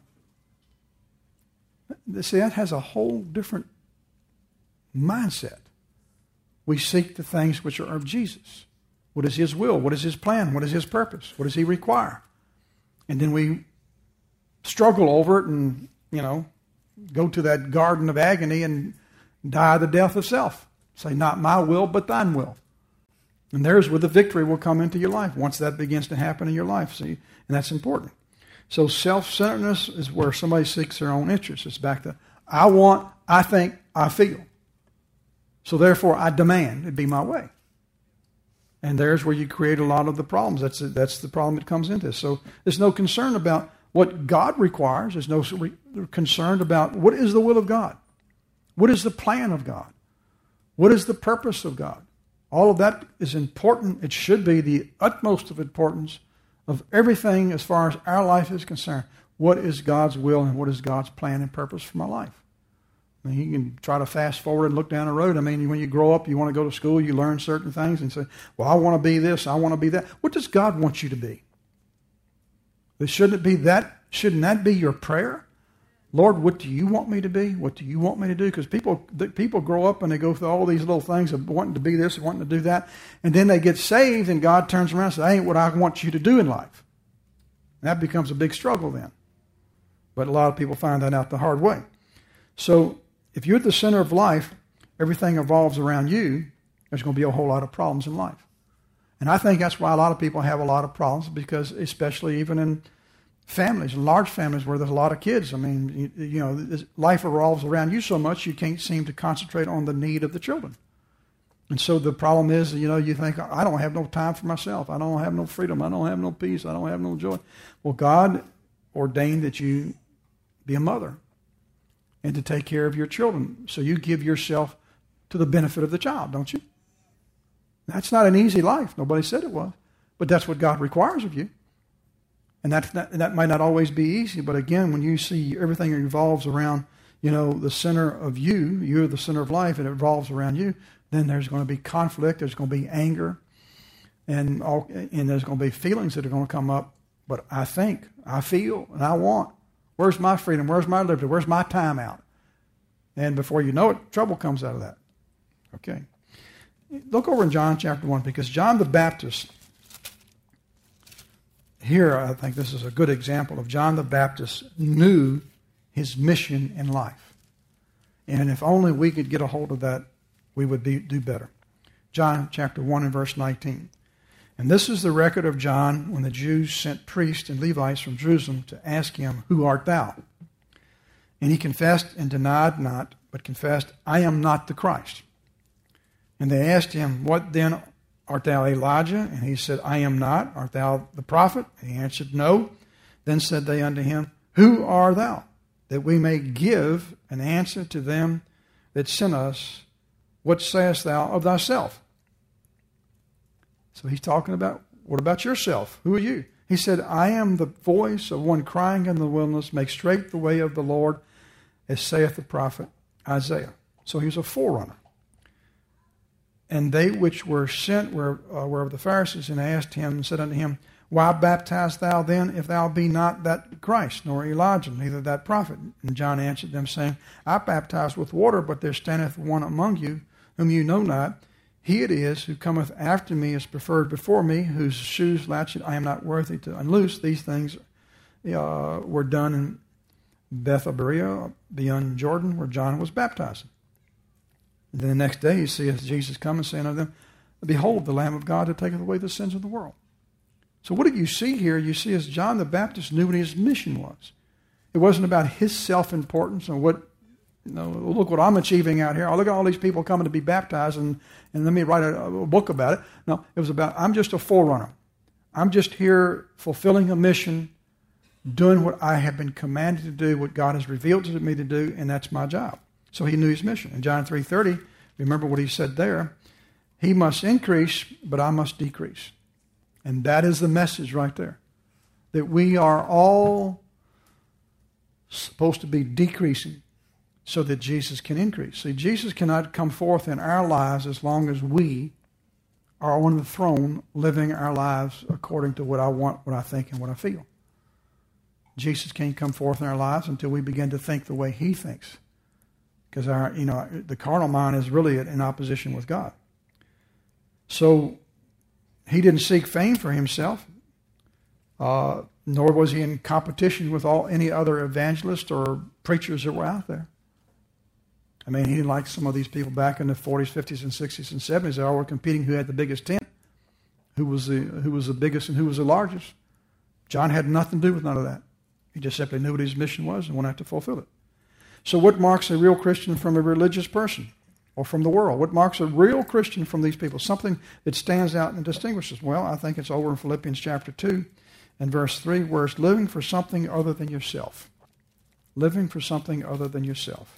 See, that has a whole different mindset. We seek the things which are of Jesus. What is his will? What is his plan? What is his purpose? What does he require? And then we struggle over it and, you know, go to that garden of agony and die the death of self. Say, not my will, but thine will. And there's where the victory will come into your life once that begins to happen in your life. See, and that's important. So self-centeredness is where somebody seeks their own interests. It's back to, I want, I think, I feel. So therefore, I demand it be my way. And there's where you create a lot of the problems. That's that's the problem that comes into this. So there's no concern about what God requires. There's no re- concern about what is the will of God. What is the plan of God? What is the purpose of God? All of that is important. It should be the utmost of importance of everything as far as our life is concerned. What is God's will and what is God's plan and purpose for my life? I mean, you can try to fast forward and look down the road. I mean, when you grow up, you want to go to school, you learn certain things and say, well, I want to be this, I want to be that. What does God want you to be? But shouldn't it be that? Shouldn't that be your prayer? Lord, what do you want me to be? What do you want me to do? Because people people grow up and they go through all these little things of wanting to be this and wanting to do that. And then they get saved and God turns around and says, that ain't what I want you to do in life. And that becomes a big struggle then. But a lot of people find that out the hard way. So if you're at the center of life, everything evolves around you, there's going to be a whole lot of problems in life. And I think that's why a lot of people have a lot of problems, because especially even in families, large families where there's a lot of kids. I mean, you, you know, life revolves around you so much you can't seem to concentrate on the need of the children. And so the problem is, you know, you think, I don't have no time for myself. I don't have no freedom. I don't have no peace. I don't have no joy. Well, God ordained that you be a mother and to take care of your children. So you give yourself to the benefit of the child, don't you? That's not an easy life. Nobody said it was. But that's what God requires of you. And that's not, that might not always be easy, but again, when you see everything revolves around, you know, the center of you, you're the center of life, and it revolves around you, then there's going to be conflict, there's going to be anger, and all, and there's going to be feelings that are going to come up. But I think, I feel, and I want. Where's my freedom? Where's my liberty? Where's my time out? And before you know it, trouble comes out of that. Okay. Look over in John chapter one, because John the Baptist, here, I think this is a good example of John the Baptist knew his mission in life. And if only we could get a hold of that, we would be, do better. John chapter one and verse nineteen. And this is the record of John when the Jews sent priests and Levites from Jerusalem to ask him, who art thou? And he confessed and denied not, but confessed, I am not the Christ. And they asked him, what then? Art thou Elijah? And he said, I am not. Art thou the prophet? And he answered, no. Then said they unto him, who art thou? That we may give an answer to them that sent us. What sayest thou of thyself? So he's talking about, what about yourself? Who are you? He said, I am the voice of one crying in the wilderness, make straight the way of the Lord, as saith the prophet Isaiah. So he was a forerunner. And they which were sent were, uh, were of the Pharisees, and asked him, and said unto him, why baptizest thou then, if thou be not that Christ, nor Elijah, neither that prophet? And John answered them, saying, I baptize with water, but there standeth one among you, whom you know not. He it is who cometh after me is preferred before me, whose shoes latchet I am not worthy to unloose. These things uh, were done in Bethabara, beyond Jordan, where John was baptizing. And then the next day you see Jesus coming, saying unto them, behold, the Lamb of God that taketh away the sins of the world. So what do you see here? You see as John the Baptist knew what his mission was. It wasn't about his self-importance and what, you know, look what I'm achieving out here. Oh, look at all these people coming to be baptized and, and let me write a, a book about it. No, it was about, I'm just a forerunner. I'm just here fulfilling a mission, doing what I have been commanded to do, what God has revealed to me to do, and that's my job. So he knew his mission. In John three thirty, remember what he said there. He must increase, but I must decrease. And that is the message right there. That we are all supposed to be decreasing so that Jesus can increase. See, Jesus cannot come forth in our lives as long as we are on the throne living our lives according to what I want, what I think, and what I feel. Jesus can't come forth in our lives until we begin to think the way he thinks. Because our, you know, the carnal mind is really in opposition with God. So he didn't seek fame for himself, uh, nor was he in competition with all any other evangelists or preachers that were out there. I mean, he didn't like some of these people back in the forties, fifties, and sixties, and seventies. They all were competing who had the biggest tent, who was the who was the biggest and who was the largest. John had nothing to do with none of that. He just simply knew what his mission was and went out to fulfill it. So what marks a real Christian from a religious person or from the world? What marks a real Christian from these people? Something that stands out and distinguishes. Well, I think it's over in Philippians chapter two and verse three, where it's living for something other than yourself. Living for something other than yourself.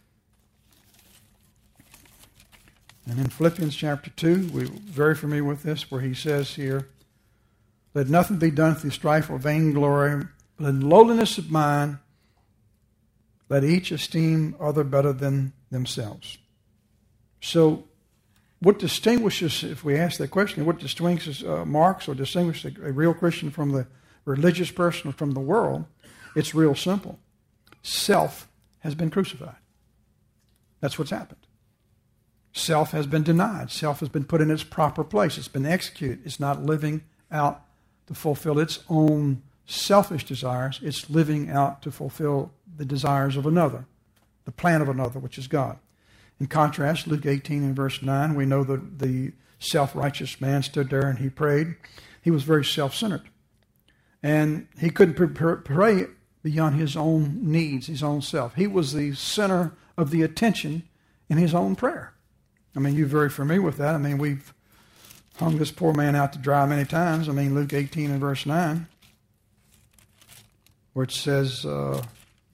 And in Philippians chapter two, we're very familiar with this, where he says here, let nothing be done through strife or vainglory, but in lowliness of mind, let each esteem other better than themselves. So, what distinguishes, if we ask that question, what distinguishes, uh, marks or distinguishes a, a real Christian from the religious person or from the world? It's real simple. Self has been crucified. That's what's happened. Self has been denied. Self has been put in its proper place. It's been executed. It's not living out to fulfill its own selfish desires. It's living out to fulfill the desires of another, the plan of another, which is God. In contrast, Luke eighteen and verse nine, we know that the self-righteous man stood there and he prayed. He was very self-centered. And he couldn't pray beyond his own needs, his own self. He was the center of the attention in his own prayer. I mean, you're very familiar with that. I mean, we've hung this poor man out to dry many times. I mean, Luke eighteen and verse nine, where it says, uh,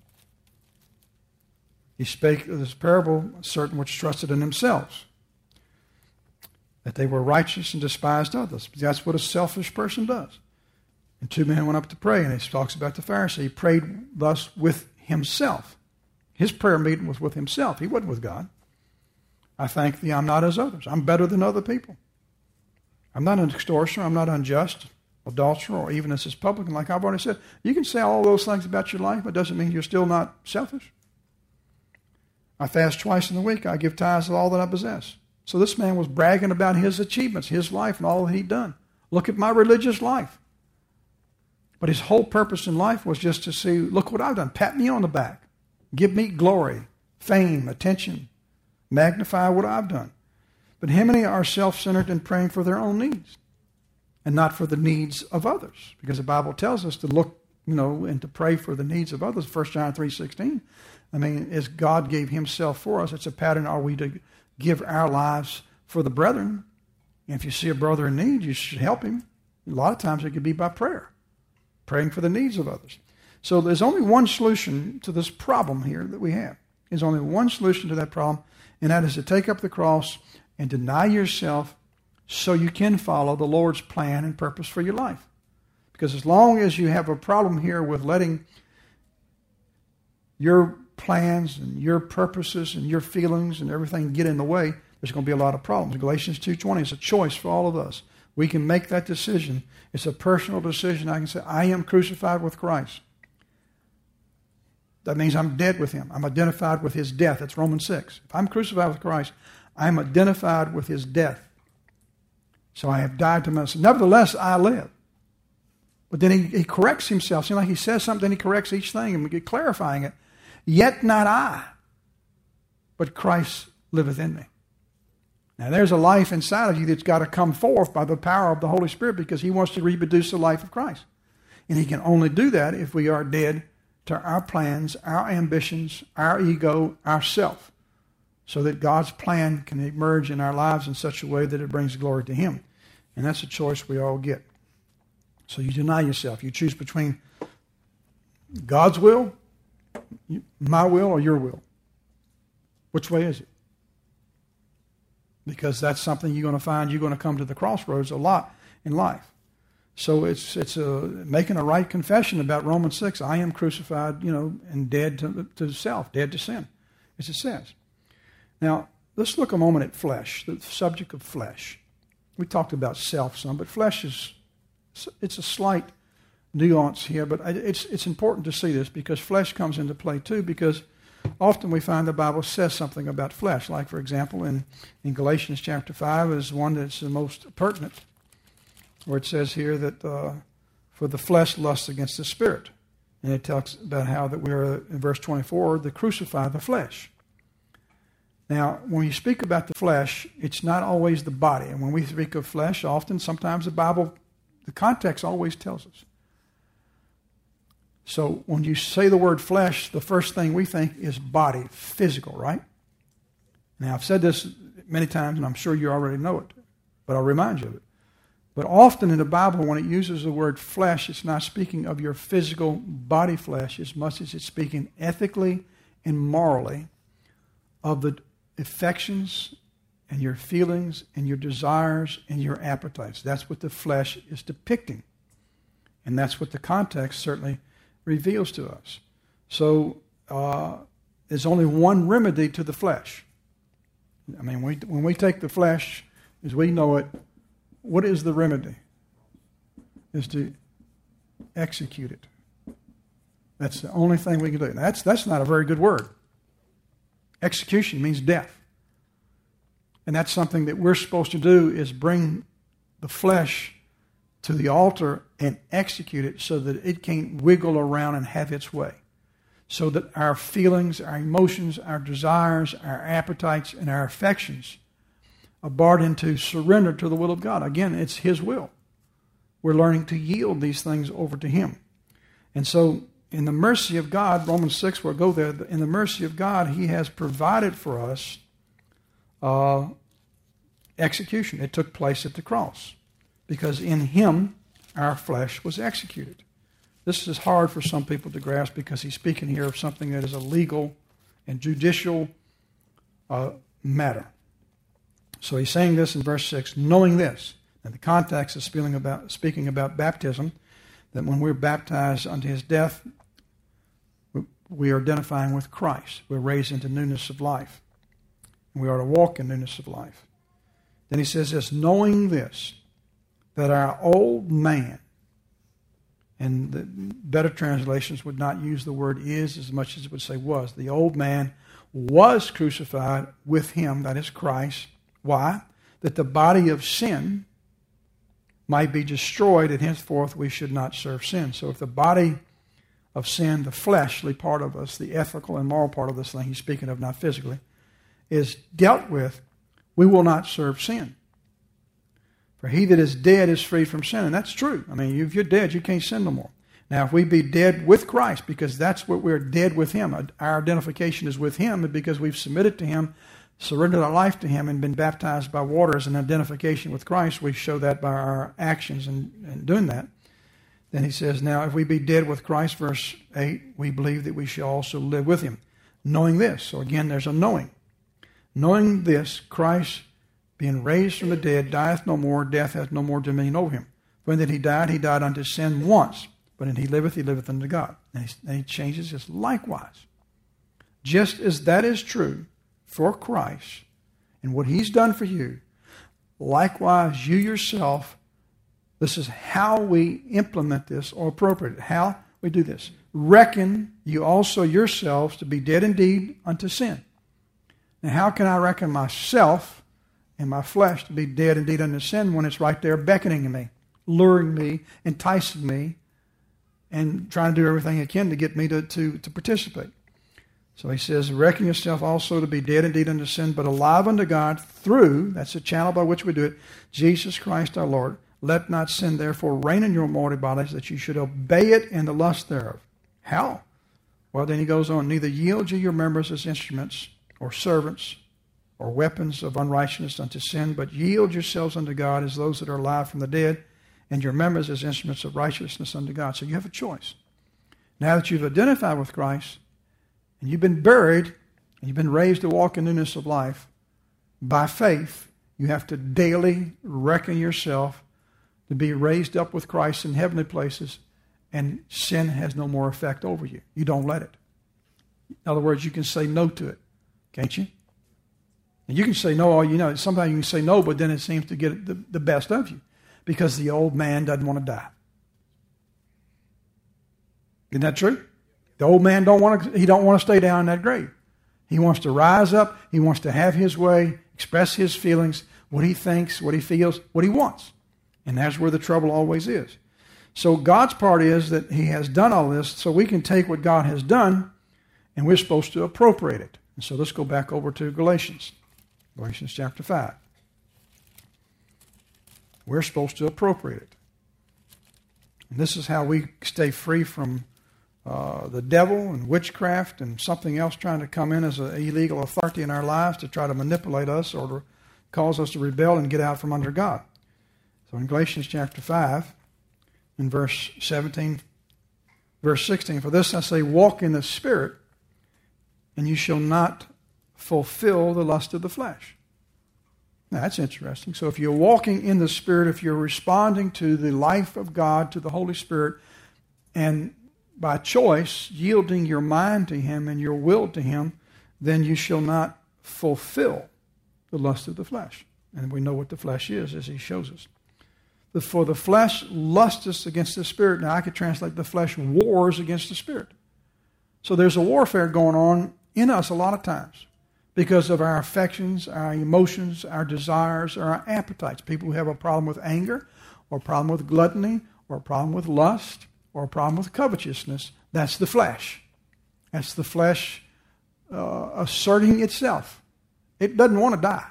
he spake of this parable, certain which trusted in themselves, that they were righteous and despised others. That's what a selfish person does. And two men went up to pray, and he talks about the Pharisee. He prayed thus with himself. His prayer meeting was with himself. He wasn't with God. I thank thee, I'm not as others. I'm better than other people. I'm not an extortioner. I'm not unjust, adulterer, or even as is publican. Like I've already said, you can say all those things about your life, but it doesn't mean you're still not selfish. I fast twice in the week. I give tithes of all that I possess. So this man was bragging about his achievements, his life, and all that he'd done. Look at my religious life. But his whole purpose in life was just to see, look what I've done. Pat me on the back. Give me glory, fame, attention. Magnify what I've done. But how many are self-centered and praying for their own needs and not for the needs of others? Because the Bible tells us to look, you know, and to pray for the needs of others. First John three sixteen. I mean, as God gave himself for us, it's a pattern. Are we to give our lives for the brethren? And if you see a brother in need, you should help him. A lot of times it could be by prayer, praying for the needs of others. So there's only one solution to this problem here that we have. There's only one solution to that problem, and that is to take up the cross and deny yourself so you can follow the Lord's plan and purpose for your life. Because as long as you have a problem here with letting your plans and your purposes and your feelings and everything get in the way, there's going to be a lot of problems. Galatians two twenty is a choice for all of us. We can make that decision. It's a personal decision. I can say, I am crucified with Christ. That means I'm dead with him. I'm identified with his death. That's Romans six. If I'm crucified with Christ, I'm identified with his death. So I have died to myself. Nevertheless, I live. But then he, he corrects himself. Seems like he says something, then he corrects each thing, and we get clarifying it. Yet not I, but Christ liveth in me. Now there's a life inside of you that's got to come forth by the power of the Holy Spirit, because he wants to reproduce the life of Christ. And he can only do that if we are dead to our plans, our ambitions, our ego, our self, so that God's plan can emerge in our lives in such a way that it brings glory to him. And that's a choice we all get. So you deny yourself. You choose between God's will, my will, or your will. Which way is it? Because that's something you're going to find you're going to come to the crossroads a lot in life. So it's it's a, making a right confession about Romans six. I am crucified, you know, and dead to, to self, dead to sin, as it says. Now, let's look a moment at flesh, the subject of flesh. We talked about self some, but flesh is, it's a slight nuance here, but it's it's important to see this, because flesh comes into play too, because often we find the Bible says something about flesh. Like, for example, in, in Galatians chapter five is one that's the most pertinent, where it says here that uh, for the flesh lusts against the spirit. And it talks about how that we are, in verse twenty-four, to crucify the flesh. Now, when you speak about the flesh, it's not always the body. And when we speak of flesh, often, sometimes the Bible, the context always tells us. So when you say the word flesh, the first thing we think is body, physical, right? Now, I've said this many times, and I'm sure you already know it, but I'll remind you of it. But often in the Bible, when it uses the word flesh, it's not speaking of your physical body flesh as much as it's speaking ethically and morally of the affections and your feelings and your desires and your appetites. That's what the flesh is depicting. And that's what the context certainly reveals to us. So uh, there's only one remedy to the flesh. I mean, we, when we take the flesh as we know it, what is the remedy? Is to execute it. That's the only thing we can do. That's, that's not a very good word. Execution means death. And that's something that we're supposed to do, is bring the flesh to the altar and execute it so that it can't wiggle around and have its way. So that our feelings, our emotions, our desires, our appetites, and our affections are brought into surrender to the will of God. Again, it's His will. We're learning to yield these things over to Him. And so, in the mercy of God, Romans six, we'll go there, in the mercy of God, He has provided for us uh, execution. It took place at the cross. Because in Him, our flesh was executed. This is hard for some people to grasp because he's speaking here of something that is a legal and judicial uh, matter. So he's saying this in verse six, knowing this. And the context is speaking about, speaking about baptism, that when we're baptized unto His death, we are identifying with Christ. We're raised into newness of life. And we are to walk in newness of life. Then he says this, knowing this, that our old man, and the better translations would not use the word is as much as it would say was. The old man was crucified with Him, that is Christ. Why? That the body of sin might be destroyed, and henceforth we should not serve sin. So if the body of sin, the fleshly part of us, the ethical and moral part of this thing he's speaking of, not physically, is dealt with, we will not serve sin. For he that is dead is free from sin. And that's true. I mean, if you're dead, you can't sin no more. Now, if we be dead with Christ, because that's what we're dead with Him, our identification is with Him, and because we've submitted to Him, surrendered our life to Him, and been baptized by water as an identification with Christ, we show that by our actions in, in doing that. Then he says, now, if we be dead with Christ, verse eight, we believe that we shall also live with Him. Knowing this. So again, there's a knowing. Knowing this, Christ, being raised from the dead, dieth no more, death hath no more dominion over Him. When that He died, He died unto sin once, but when He liveth, He liveth unto God. And he, and he changes this likewise. Just as that is true for Christ and what He's done for you, likewise you yourself, this is how we implement this or appropriate it. How we do this. Reckon you also yourselves to be dead indeed unto sin. Now how can I reckon myself and my flesh to be dead indeed unto sin when it's right there beckoning to me, luring me, enticing me, and trying to do everything it can to get me to, to, to participate? So he says, reckon yourself also to be dead indeed unto sin, but alive unto God through, that's the channel by which we do it, Jesus Christ our Lord. Let not sin therefore reign in your mortal bodies, that you should obey it in the lust thereof. How? Well, then he goes on, neither yield you your members as instruments or servants or weapons of unrighteousness unto sin, but yield yourselves unto God as those that are alive from the dead, and your members as instruments of righteousness unto God. So you have a choice. Now that you've identified with Christ, and you've been buried, and you've been raised to walk in newness of life, by faith, you have to daily reckon yourself to be raised up with Christ in heavenly places, and sin has no more effect over you. You don't let it. In other words, you can say no to it, can't you? And you can say no all you know. Sometimes you can say no, but then it seems to get the, the best of you because the old man doesn't want to die. Isn't that true? The old man don't want to, he don't want to stay down in that grave. He wants to rise up. He wants to have his way, express his feelings, what he thinks, what he feels, what he wants. And that's where the trouble always is. So God's part is that He has done all this so we can take what God has done and we're supposed to appropriate it. And so let's go back over to Galatians. Galatians chapter five. We're supposed to appropriate it. And this is how we stay free from uh, the devil and witchcraft and something else trying to come in as an illegal authority in our lives to try to manipulate us or to cause us to rebel and get out from under God. So in Galatians chapter five, in verse seventeen, verse sixteen, for this I say, walk in the Spirit, and you shall not fulfill the lust of the flesh. Now, that's interesting. So if you're walking in the Spirit, if you're responding to the life of God, to the Holy Spirit, and by choice yielding your mind to Him and your will to Him, then you shall not fulfill the lust of the flesh. And we know what the flesh is, as He shows us. For the flesh lusteth against the Spirit. Now, I could translate the flesh wars against the Spirit. So there's a warfare going on in us a lot of times because of our affections, our emotions, our desires, or our appetites. People who have a problem with anger, or a problem with gluttony, or a problem with lust, or a problem with covetousness, that's the flesh. That's the flesh uh, asserting itself. It doesn't want to die.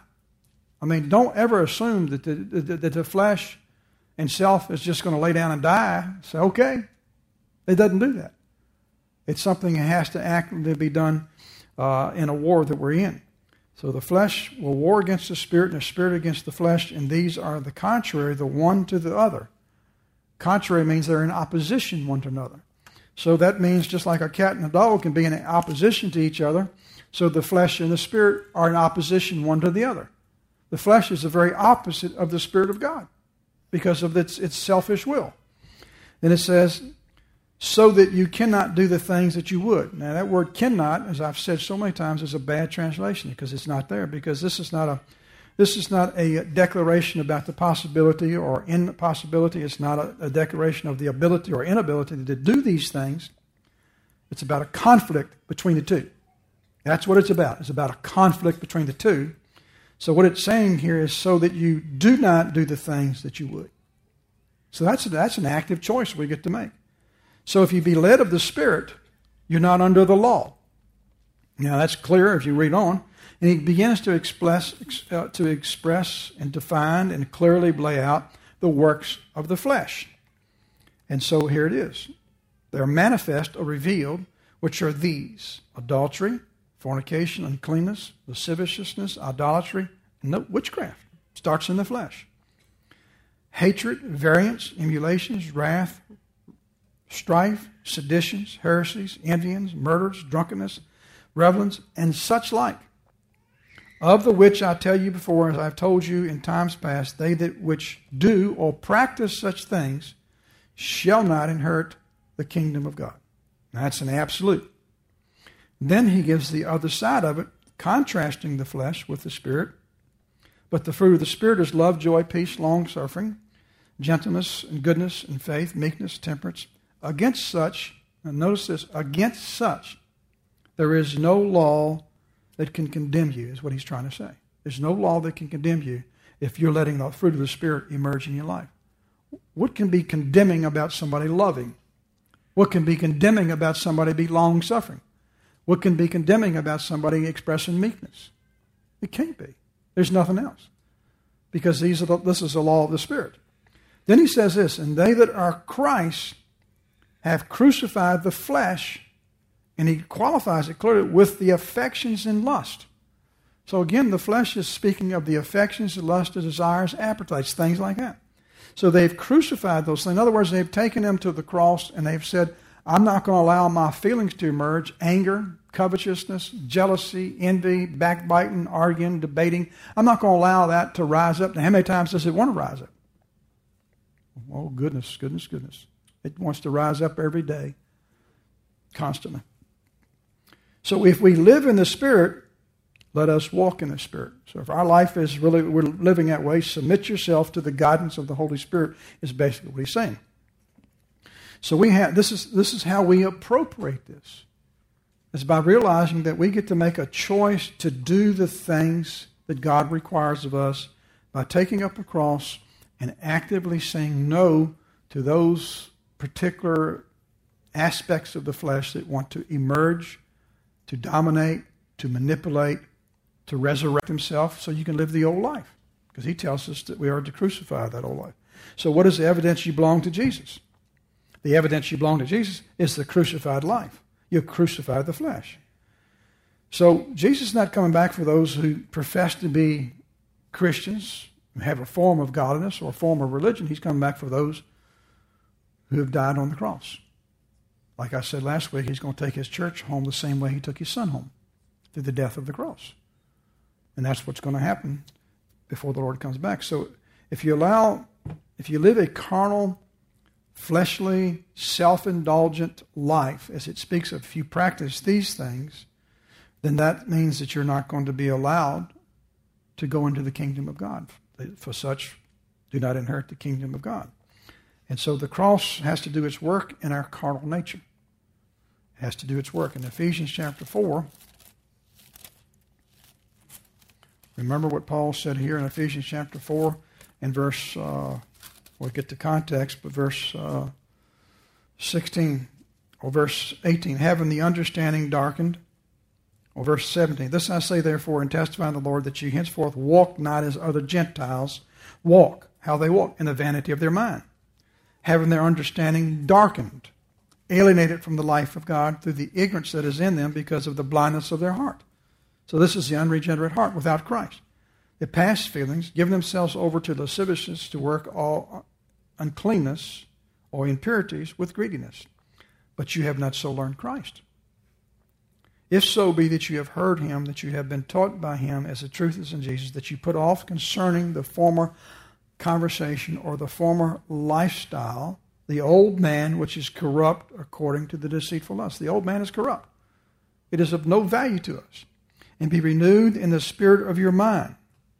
I mean, don't ever assume that the, that, that the flesh and self is just going to lay down and die. Say, okay. It doesn't do that. It's something that has to actively be done uh, in a war that we're in. So the flesh will war against the Spirit and the Spirit against the flesh, and these are the contrary, the one to the other. Contrary means they're in opposition one to another. So that means just like a cat and a dog can be in opposition to each other, so the flesh and the Spirit are in opposition one to the other. The flesh is the very opposite of the Spirit of God because of its, its selfish will. Then it says, so that you cannot do the things that you would. Now that word cannot, as I've said so many times, is a bad translation because it's not there. Because this is not a this is not a declaration about the possibility or impossibility. It's not a, a declaration of the ability or inability to do these things. It's about a conflict between the two. That's what it's about. It's about a conflict between the two. So what it's saying here is so that you do not do the things that you would. So that's that's an active choice we get to make. So if you be led of the Spirit, you're not under the law. Now that's clear if you read on. And he begins to express, uh, to express and define and clearly lay out the works of the flesh. And so here it is. They're manifest or revealed, which are these: adultery, fornication, uncleanness, lasciviousness, idolatry, and witchcraft. Starts in the flesh. Hatred, variance, emulations, wrath, strife, seditions, heresies, envyings, murders, drunkenness, revelings, and such like. Of the which I tell you before, as I have told you in times past, they that which do or practice such things shall not inherit the kingdom of God. Now, that's an absolute. Then he gives the other side of it, contrasting the flesh with the Spirit. But the fruit of the Spirit is love, joy, peace, long-suffering, gentleness, and goodness, and faith, meekness, temperance. Against such, and notice this, against such, there is no law that can condemn you, is what he's trying to say. There's no law that can condemn you if you're letting the fruit of the Spirit emerge in your life. What can be condemning about somebody loving? What can be condemning about somebody be long-suffering? What can be condemning about somebody expressing meekness? It can't be. There's nothing else. Because these are the, this is the law of the Spirit. Then he says this, and they that are Christ have crucified the flesh, and he qualifies it clearly, with the affections and lust. So again, the flesh is speaking of the affections, the lust, the desires, appetites, things like that. So they've crucified those things. In other words, they've taken them to the cross and they've said, I'm not going to allow my feelings to emerge: anger, covetousness, jealousy, envy, backbiting, arguing, debating. I'm not going to allow that to rise up. Now, how many times does it want to rise up? Oh, goodness, goodness, goodness. It wants to rise up every day, constantly. So if we live in the Spirit, let us walk in the Spirit. So if our life is really, we're living that way, submit yourself to the guidance of the Holy Spirit is basically what he's saying. So we have this is this is how we appropriate this. It's by realizing that we get to make a choice to do the things that God requires of us by taking up a cross and actively saying no to those particular aspects of the flesh that want to emerge, to dominate, to manipulate, to resurrect himself so you can live the old life. Because he tells us that we are to crucify that old life. So what is the evidence you belong to Jesus? The evidence you belong to Jesus is the crucified life. You crucified the flesh. So Jesus is not coming back for those who profess to be Christians, who have a form of godliness or a form of religion. He's coming back for those who have died on the cross. Like I said last week, he's going to take his church home the same way he took his son home, through the death of the cross. And that's what's going to happen before the Lord comes back. So if you allow, if you live a carnal, fleshly, self-indulgent life, as it speaks of, if you practice these things, then that means that you're not going to be allowed to go into the kingdom of God. For such do not inherit the kingdom of God. And so the cross has to do its work in our carnal nature. It has to do its work. In Ephesians chapter four, remember what Paul said here in Ephesians chapter four and verse, uh, we'll get to context, but verse uh, sixteen or verse eighteen, having the understanding darkened. Or verse seventeen, this I say therefore and testify in the Lord that ye henceforth walk not as other Gentiles walk. How they walk? In the vanity of their mind. Having their understanding darkened, alienated from the life of God through the ignorance that is in them because of the blindness of their heart. So this is the unregenerate heart without Christ. The past feelings, giving themselves over to lasciviousness, to work all uncleanness or impurities with greediness. But you have not so learned Christ. If so be that you have heard him, that you have been taught by him as the truth is in Jesus, that you put off concerning the former conversation or the former lifestyle, the old man which is corrupt according to the deceitful lust. The old man is corrupt. It is of no value to us. And be renewed in the spirit of your mind.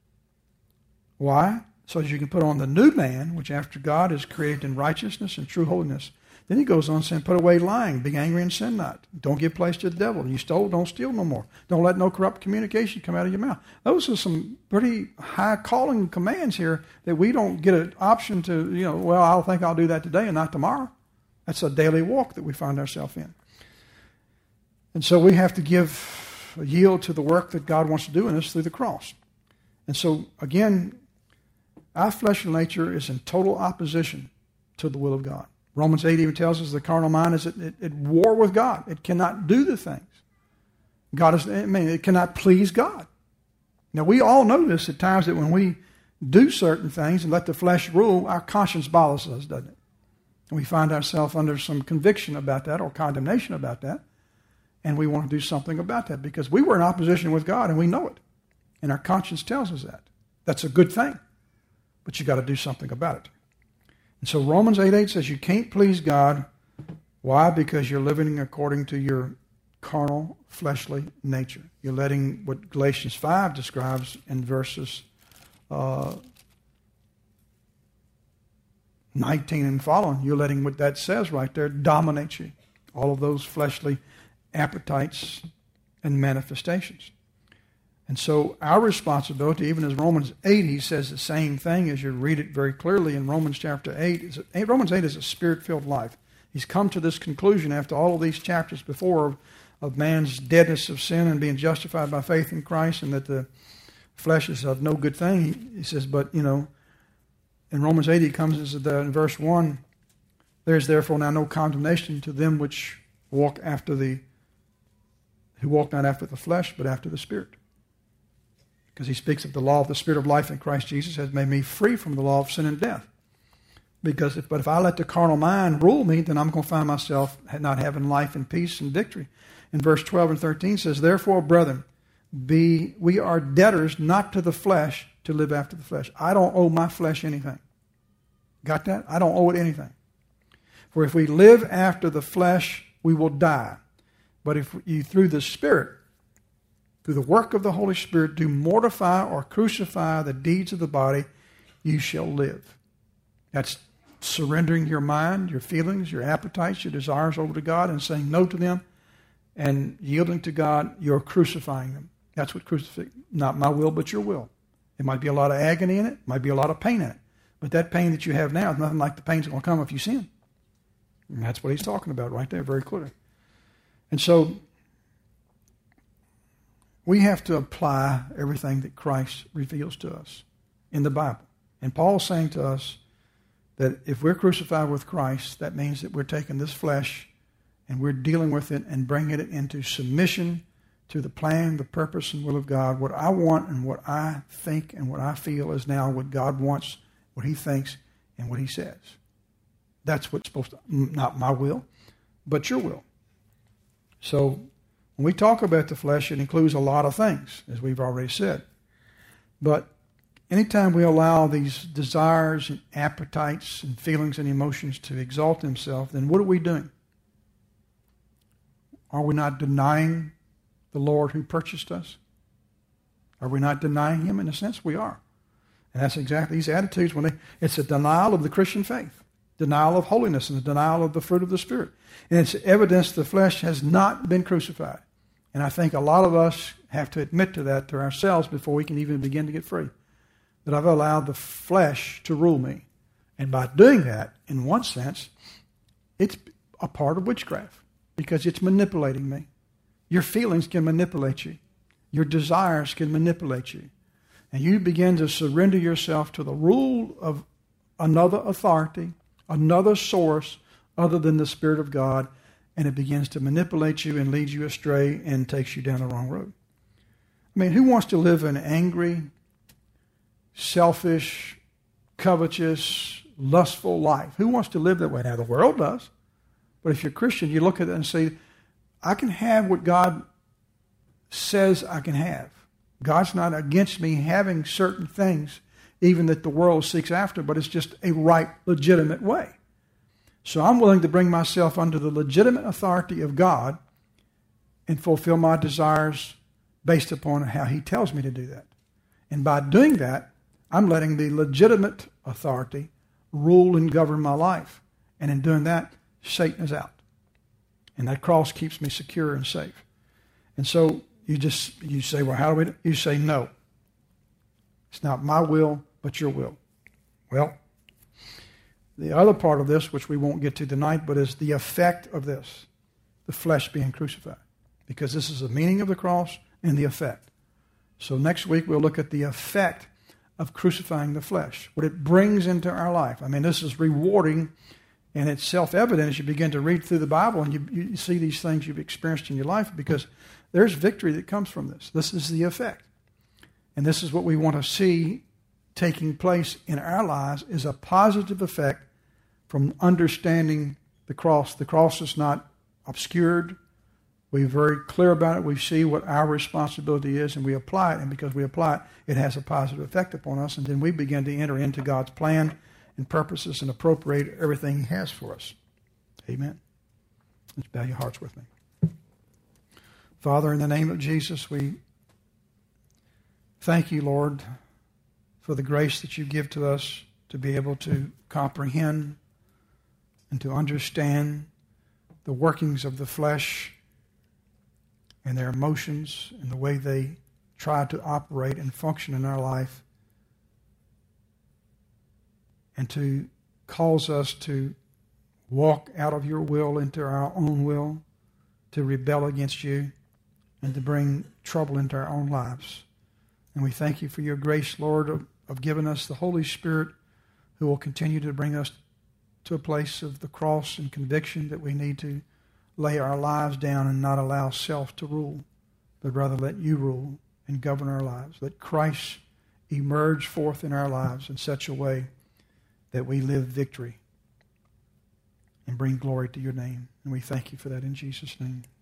Why? So that you can put on the new man, which after God is created in righteousness and true holiness. Then he goes on saying, put away lying, be angry and sin not. Don't give place to the devil. You stole, don't steal no more. Don't let no corrupt communication come out of your mouth. Those are some pretty high calling commands here that we don't get an option to, you know, well, I'll think I'll do that today and not tomorrow. That's a daily walk that we find ourselves in. And so we have to give a yield to the work that God wants to do in us through the cross. And so, again, our fleshly nature is in total opposition to the will of God. Romans eight even tells us the carnal mind is at, at, at war with God. It cannot do the things. God is, I mean, it cannot please God. Now, we all know this at times that when we do certain things and let the flesh rule, our conscience bothers us, doesn't it? And we find ourselves under some conviction about that or condemnation about that. And we want to do something about that because we were in opposition with God and we know it. And our conscience tells us that. That's a good thing. But you got to do something about it. And so Romans eight eight says you can't please God. Why? Because you're living according to your carnal, fleshly nature. You're letting what Galatians five describes in verses uh, nineteen and following. You're letting what that says right there dominate you. All of those fleshly appetites and manifestations. And so our responsibility, even as Romans eight, he says the same thing as you read it very clearly in Romans chapter eight. Is Romans eight is a spirit-filled life. He's come to this conclusion after all of these chapters before of, of man's deadness of sin and being justified by faith in Christ and that the flesh is of no good thing. He, he says, but, you know, in Romans eight he comes in verse one, there is therefore now no condemnation to them which walk after the, who walk not after the flesh, but after the Spirit. Because he speaks of the law of the Spirit of life in Christ Jesus has made me free from the law of sin and death. Because if, but if I let the carnal mind rule me, then I'm going to find myself not having life and peace and victory. In verse twelve and thirteen says, therefore, brethren, be we are debtors not to the flesh to live after the flesh. I don't owe my flesh anything. Got that? I don't owe it anything. For if we live after the flesh, we will die. But if you through the Spirit, through the work of the Holy Spirit, do mortify or crucify the deeds of the body, you shall live. That's surrendering your mind, your feelings, your appetites, your desires over to God and saying no to them and yielding to God. You're crucifying them. That's what crucifix, not my will, but your will. It might be a lot of agony in it, might be a lot of pain in it. But that pain that you have now is nothing like the pain that's going to come if you sin. And that's what he's talking about right there very clearly. And so we have to apply everything that Christ reveals to us in the Bible. And Paul's saying to us that if we're crucified with Christ, that means that we're taking this flesh and we're dealing with it and bringing it into submission to the plan, the purpose, and will of God. What I want and what I think and what I feel is now what God wants, what he thinks, and what he says. That's what's supposed to, not my will, but your will. So when we talk about the flesh, it includes a lot of things, as we've already said. But anytime we allow these desires and appetites and feelings and emotions to exalt themselves, then what are we doing? Are we not denying the Lord who purchased us? Are we not denying him? In a sense, we are. And that's exactly these attitudes. When they, it's a denial of the Christian faith, denial of holiness, and the denial of the fruit of the Spirit. And it's evidence the flesh has not been crucified. And I think a lot of us have to admit to that to ourselves before we can even begin to get free. That I've allowed the flesh to rule me. And by doing that, in one sense, it's a part of witchcraft because it's manipulating me. Your feelings can manipulate you. Your desires can manipulate you. And you begin to surrender yourself to the rule of another authority, another source other than the Spirit of God, and it begins to manipulate you and lead you astray and takes you down the wrong road. I mean, who wants to live an angry, selfish, covetous, lustful life? Who wants to live that way? Now, the world does. But if you're a Christian, you look at it and say, I can have what God says I can have. God's not against me having certain things, even that the world seeks after, but it's just a right, legitimate way. So I'm willing to bring myself under the legitimate authority of God and fulfill my desires based upon how he tells me to do that. And by doing that, I'm letting the legitimate authority rule and govern my life. And in doing that, Satan is out. And that cross keeps me secure and safe. And so you just, you say, well, how do we do? You say, no. It's not my will, but your will. Well, the other part of this, which we won't get to tonight, but is the effect of this, the flesh being crucified. Because this is the meaning of the cross and the effect. So next week we'll look at the effect of crucifying the flesh, what it brings into our life. I mean, this is rewarding. And it's self-evident as you begin to read through the Bible and you, you see these things you've experienced in your life because there's victory that comes from this. This is the effect. And this is what we want to see taking place in our lives is a positive effect from understanding the cross. The cross is not obscured. We're very clear about it. We see what our responsibility is and we apply it. And because we apply it, it has a positive effect upon us. And then we begin to enter into God's plan and purposes and appropriate everything he has for us. Amen. Let's bow your hearts with me. Father, in the name of Jesus, we thank you, Lord, for the grace that you give to us to be able to comprehend and to understand the workings of the flesh and their emotions and the way they try to operate and function in our life, and to cause us to walk out of your will into our own will, to rebel against you, and to bring trouble into our own lives. And we thank you for your grace, Lord, of, of giving us the Holy Spirit who will continue to bring us to a place of the cross and conviction that we need to lay our lives down and not allow self to rule, but rather let you rule and govern our lives. Let Christ emerge forth in our lives in such a way that we live victory and bring glory to your name. And we thank you for that in Jesus' name.